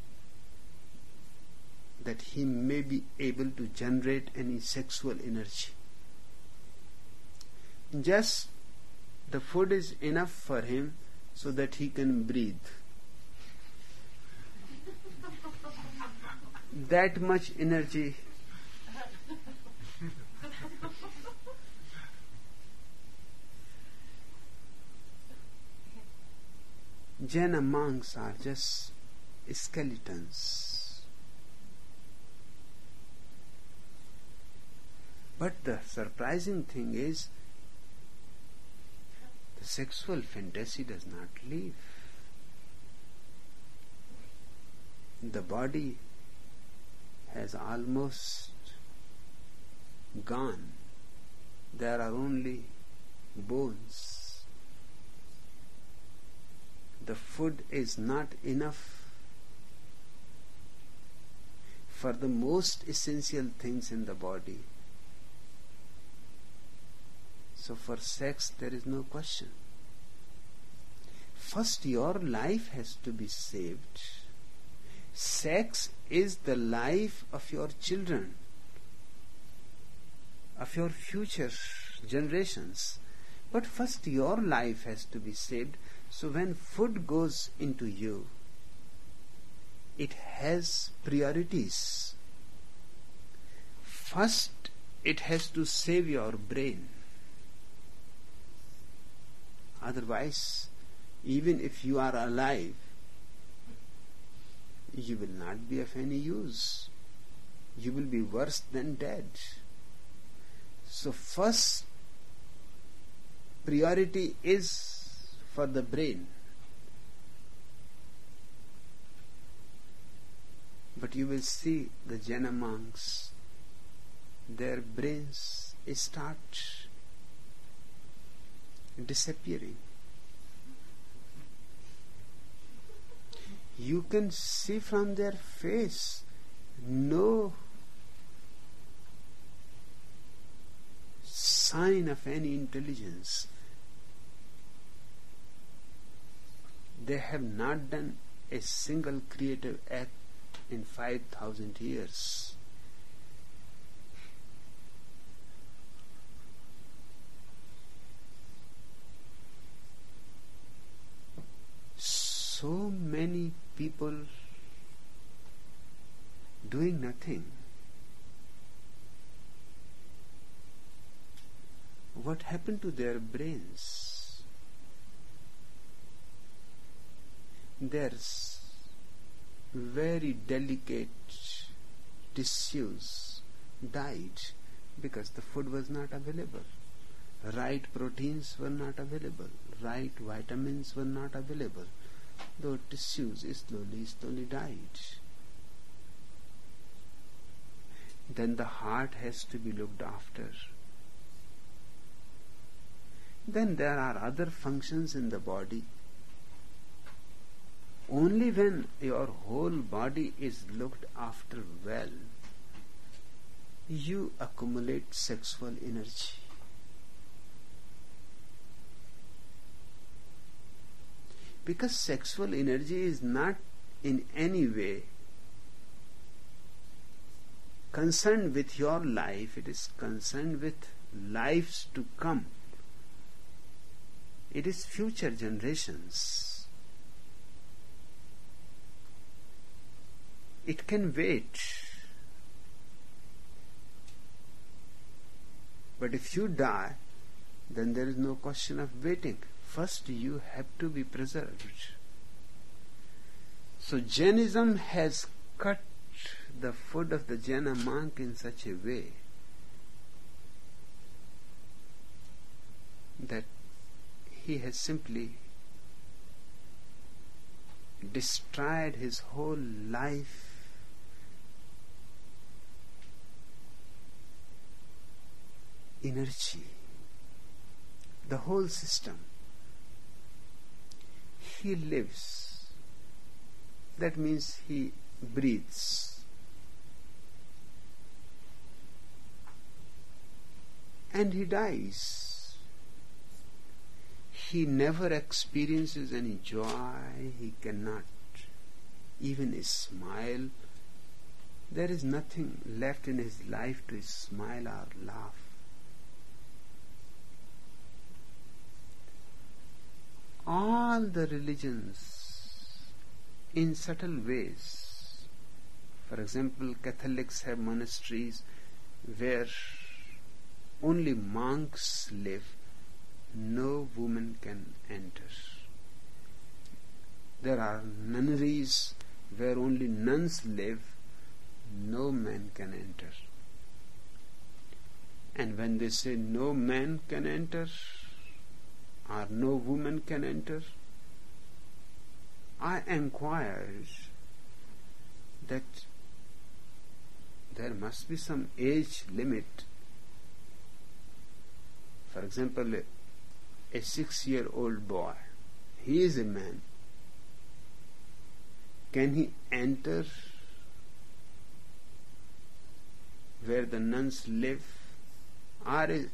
C: that he may be able to generate any sexual energy. Just the food is enough for him so that he can breathe. That much energy Jaina monks are just skeletons. But the surprising thing is, the sexual fantasy does not leave. The body has almost gone. There are only bones. The food is not enough for the most essential things in the body. So for sex there is no question. First your life has to be saved. Sex is the life of your children, of your future generations. But first your life has to be saved. So when food goes into you, it has priorities. First it has to save your brain. Otherwise, even if you are alive, you will not be of any use. You will be worse than dead. So first priority is for the brain. But you will see the Jaina monks, their brains start disappearing. You can see from their face no sign of any intelligence. They have not done a single creative act in 5,000 years. So many people doing nothing. What happened to their brains? There's very delicate tissues died because the food was not available. Right proteins were not available. Right vitamins were not available. Those tissues slowly died. Then the heart has to be looked after. Then there are other functions in the body. Only when your whole body is looked after well, you accumulate sexual energy. Because sexual energy is not in any way concerned with your life, it is concerned with lives to come. It is future generations. It can wait. But if you die, then there is no question of waiting. First you have to be preserved. So Jainism has cut the food of the Jaina monk in such a way that he has simply destroyed his whole life energy, the whole system. He lives. That means he breathes. And he dies. He never experiences any joy. He cannot even smile. There is nothing left in his life to smile or laugh. All the religions, in subtle ways, for example, Catholics have monasteries where only monks live, no woman can enter. There are nunneries where only nuns live, no man can enter. And when they say no man can enter, or no woman can enter, I inquired that there must be some age limit. For example, a 6-year-old boy, he is a man. Can he enter where the nuns live? Or a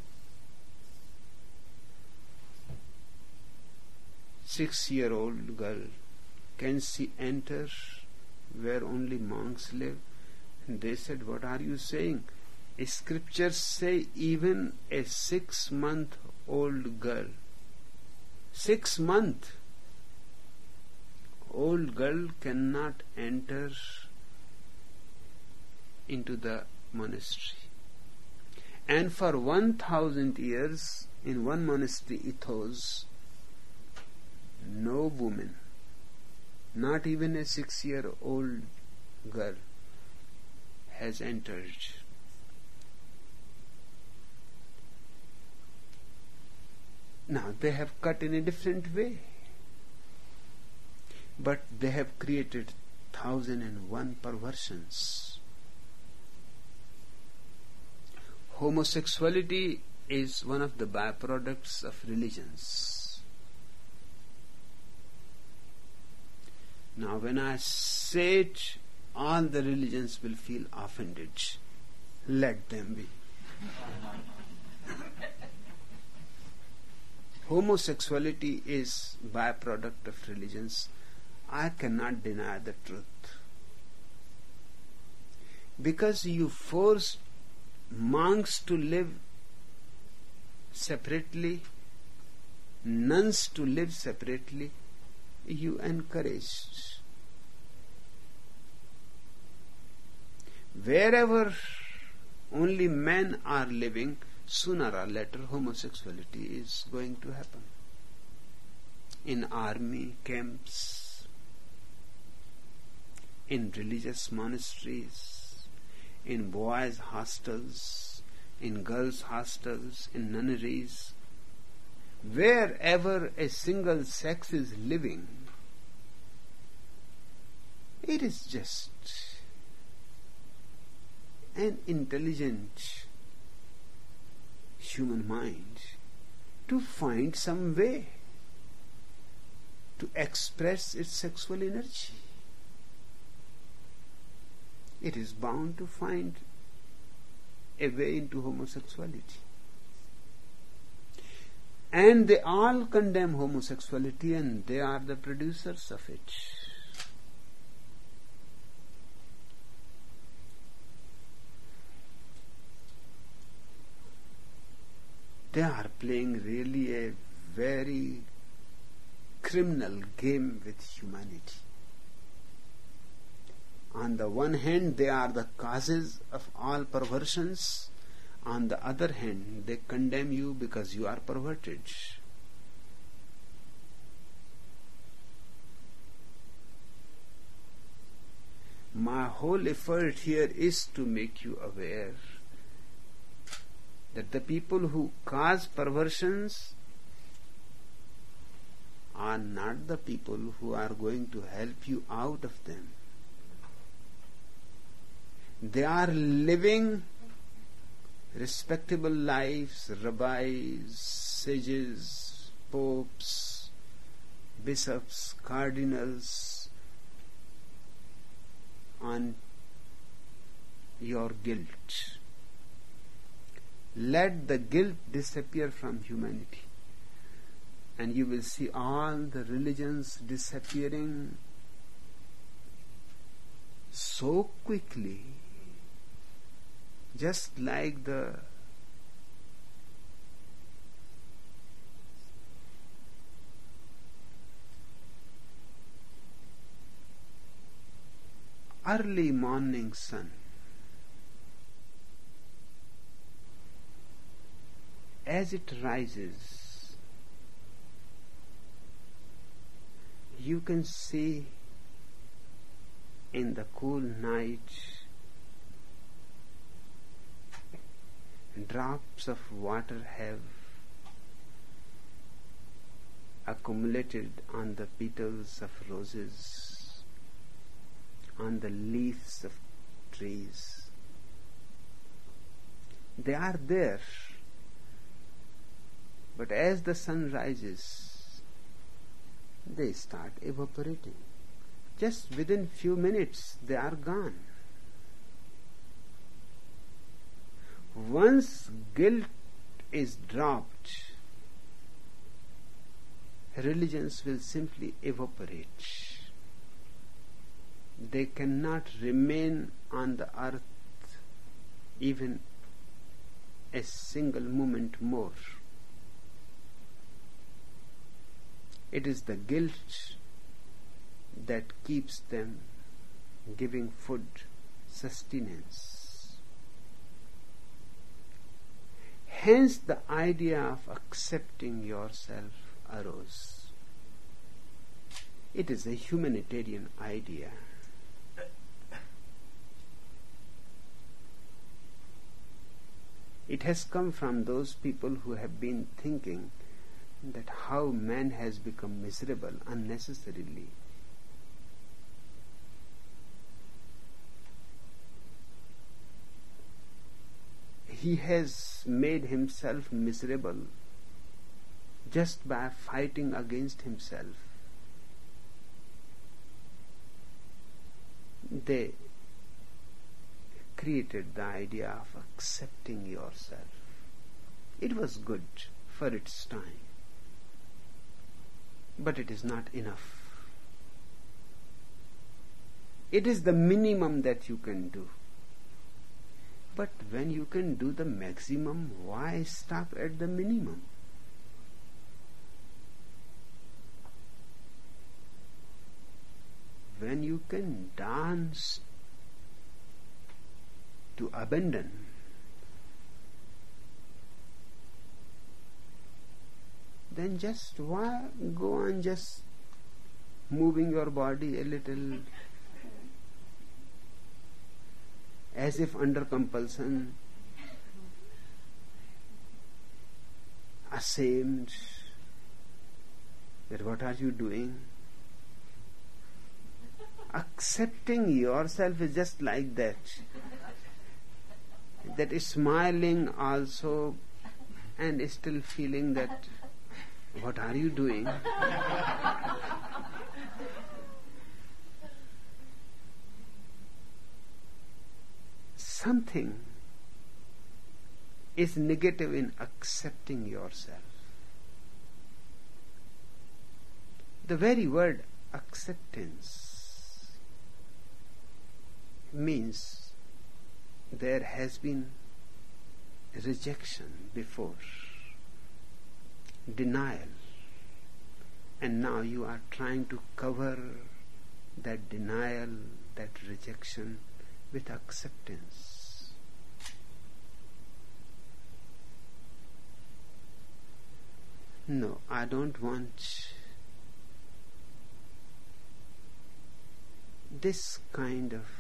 C: 6-year-old girl, can she enter where only monks live? And they said, what are you saying? Scriptures say even a 6-month-old girl, 6-month-old girl cannot enter into the monastery. And for 1,000 years in one monastery ethos, no woman, not even a 6-year-old girl, has entered. Now they have cut in a different way, but they have created 1,001 perversions. Homosexuality is one of the byproducts of religions. Now when I say it, all the religions will feel offended. Let them be. Homosexuality is byproduct of religions. I cannot deny the truth. Because you force monks to live separately, nuns to live separately, you encourage wherever only men are living, sooner or later homosexuality is going to happen. In army camps, in religious monasteries, in boys' hostels, in girls' hostels, in nunneries, wherever a single sex is living, it is just an intelligent human mind to find some way to express its sexual energy. It is bound to find a way into homosexuality. And they all condemn homosexuality, and they are the producers of it. They are playing really a very criminal game with humanity. On the one hand, they are the causes of all perversions. On the other hand, they condemn you because you are perverted. My whole effort here is to make you aware that the people who cause perversions are not the people who are going to help you out of them. They are living respectable lives, rabbis, sages, popes, bishops, cardinals, on your guilt. Let the guilt disappear from humanity, and you will see all the religions disappearing so quickly, just like the early morning sun. As it rises, you can see in the cool night drops of water have accumulated on the petals of roses, on the leaves of trees. They are there, but as the sun rises, they start evaporating. Just within few minutes, they are gone. Once guilt is dropped, religions will simply evaporate. They cannot remain on the earth even a single moment more. It is the guilt that keeps them giving food, sustenance. Hence the idea of accepting yourself arose. It is a humanitarian idea. It has come from those people who have been thinking that how man has become miserable unnecessarily. He has made himself miserable just by fighting against himself. They created the idea of accepting yourself. It was good for its time, but it is not enough. It is the minimum that you can do. But when you can do the maximum, why stop at the minimum? When you can dance to abandon, then just go on just moving your body a little, as if under compulsion, ashamed that what are you doing? Accepting yourself is just like that. That is smiling also and still feeling that what are you doing? Something is negative in accepting yourself. The very word acceptance means there has been rejection before, denial, and now you are trying to cover that denial, that rejection with acceptance. No, I don't want this kind of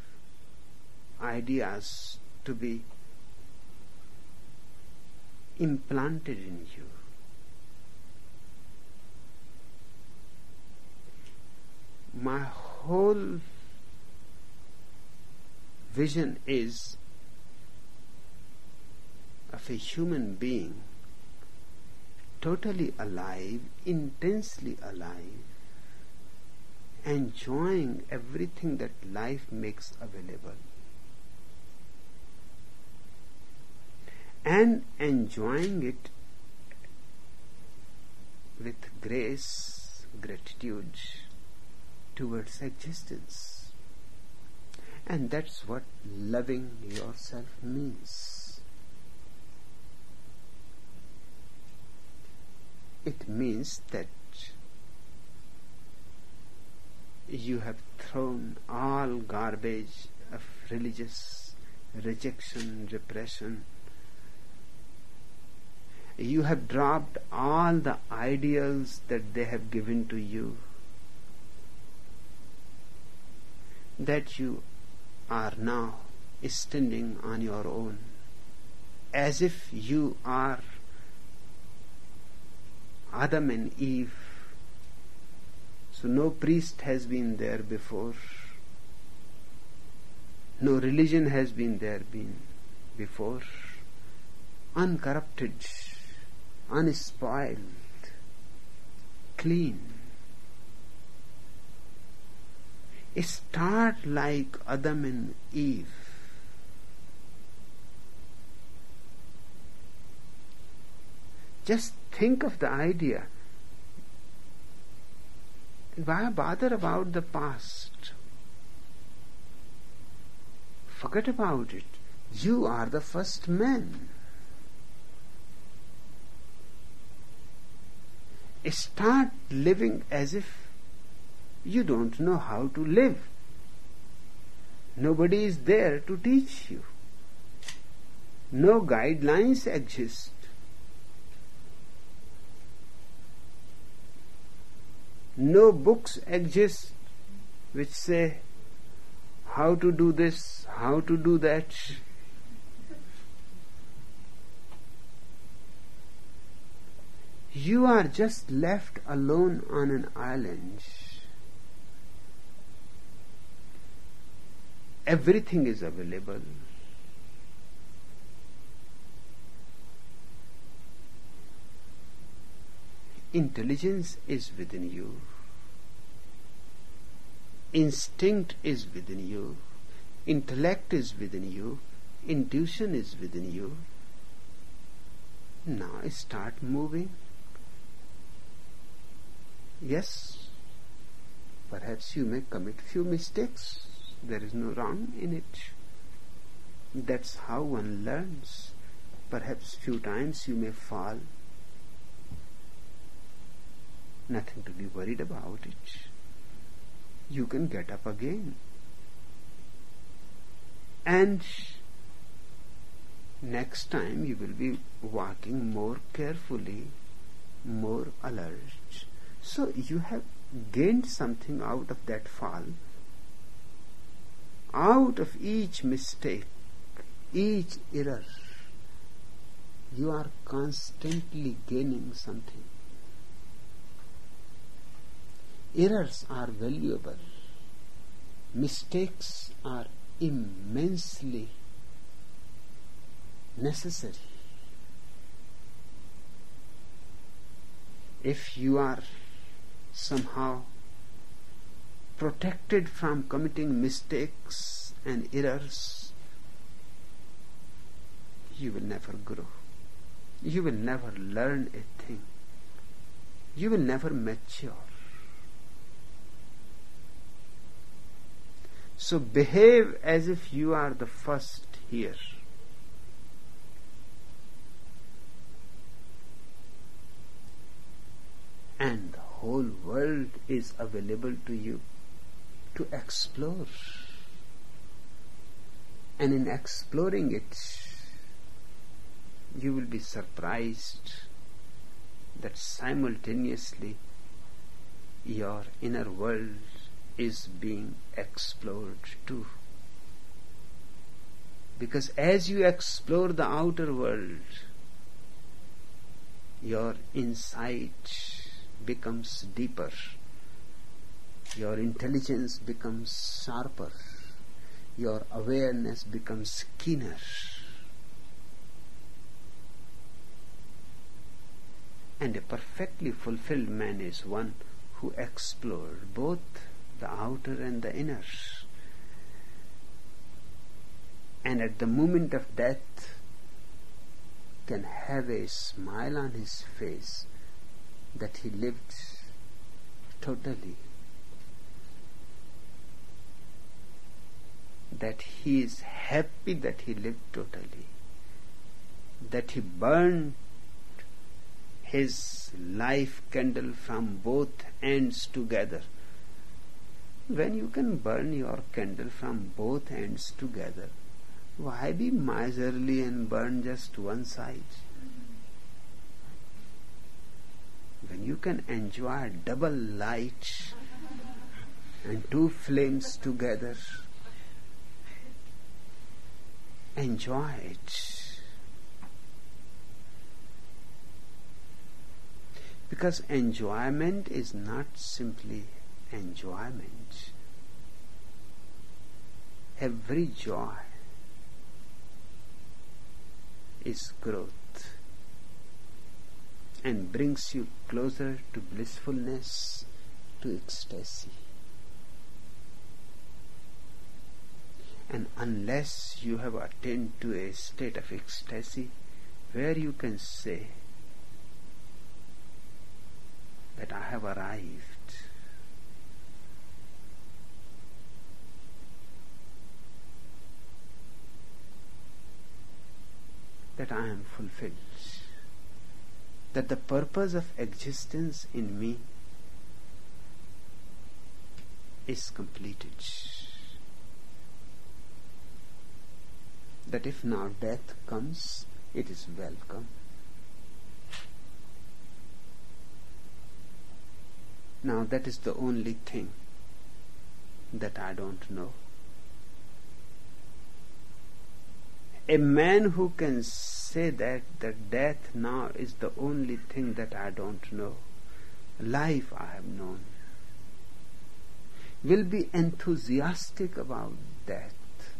C: ideas to be implanted in you. My whole vision is of a human being totally alive, intensely alive, enjoying everything that life makes available, and enjoying it with grace, gratitude towards existence. And that's what loving yourself means. It means that you have thrown all garbage of religious rejection, repression. You have dropped all the ideals that they have given to you, that you are now standing on your own, as if you are Adam and Eve. So no priest has been there before, no religion has been there before, uncorrupted, unspoiled, clean. Start like Adam and Eve. Just think of the idea. Why bother about the past? Forget about it. You are the first man. Start living as if you don't know how to live. Nobody is there to teach you. No guidelines exist. No books exist which say how to do this, how to do that. You are just left alone on an island. Everything is available. Intelligence is within you. Instinct is within you. Intellect is within you. Intuition is within you. Now start moving. Yes, perhaps you may commit few mistakes. There is no wrong in it. That's how one learns. Perhaps few times you may fall. Nothing to be worried about it. You can get up again. And next time you will be walking more carefully, more alert. So you have gained something out of that fall. Out of each mistake, each error, you are constantly gaining something. Errors are valuable. Mistakes are immensely necessary. If you are somehow protected from committing mistakes and errors, you will never grow. You will never learn a thing. You will never mature. So behave as if you are the first here. And the whole world is available to you to explore. And in exploring it, you will be surprised that simultaneously your inner world is being explored too. Because as you explore the outer world, your insight becomes deeper, your intelligence becomes sharper, your awareness becomes keener. And a perfectly fulfilled man is one who explored both the outer and the inner. And at the moment of death can have a smile on his face that he lived totally, that he is happy that he lived totally, that he burned his life candle from both ends together. When you can burn your candle from both ends together, why be miserly and burn just one side? When you can enjoy double light and two flames together, enjoy it. Because enjoyment is not simply enjoyment. Every joy is growth and brings you closer to blissfulness, to ecstasy. And unless you have attained to a state of ecstasy where you can say that I have arrived, that I am fulfilled, that the purpose of existence in me is completed, that if now death comes, it is welcome. Now that is the only thing that I don't know. A man who can say that death now is the only thing that I don't know, life I have known, will be enthusiastic about death,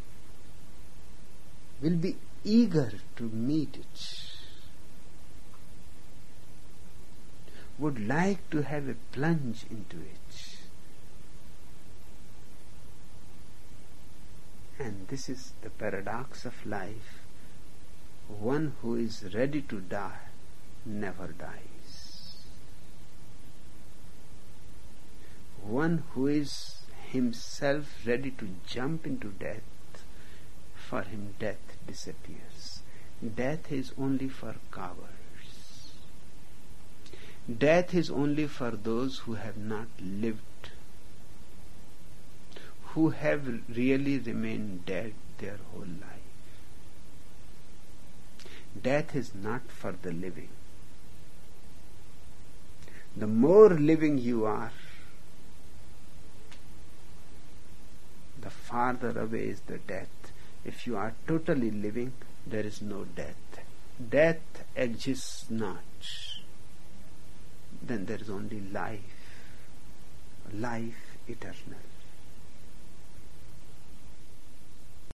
C: will be eager to meet it, would like to have a plunge into it. And this is the paradox of life. One who is ready to die never dies. One who is himself ready to jump into death, for him death disappears. Death is only for cowards. Death is only for those who have not lived, who have really remained dead their whole life. Death is not for the living. The more living you are, the farther away is the death. If you are totally living, there is no death. Death exists not. Then there is only life, life eternal.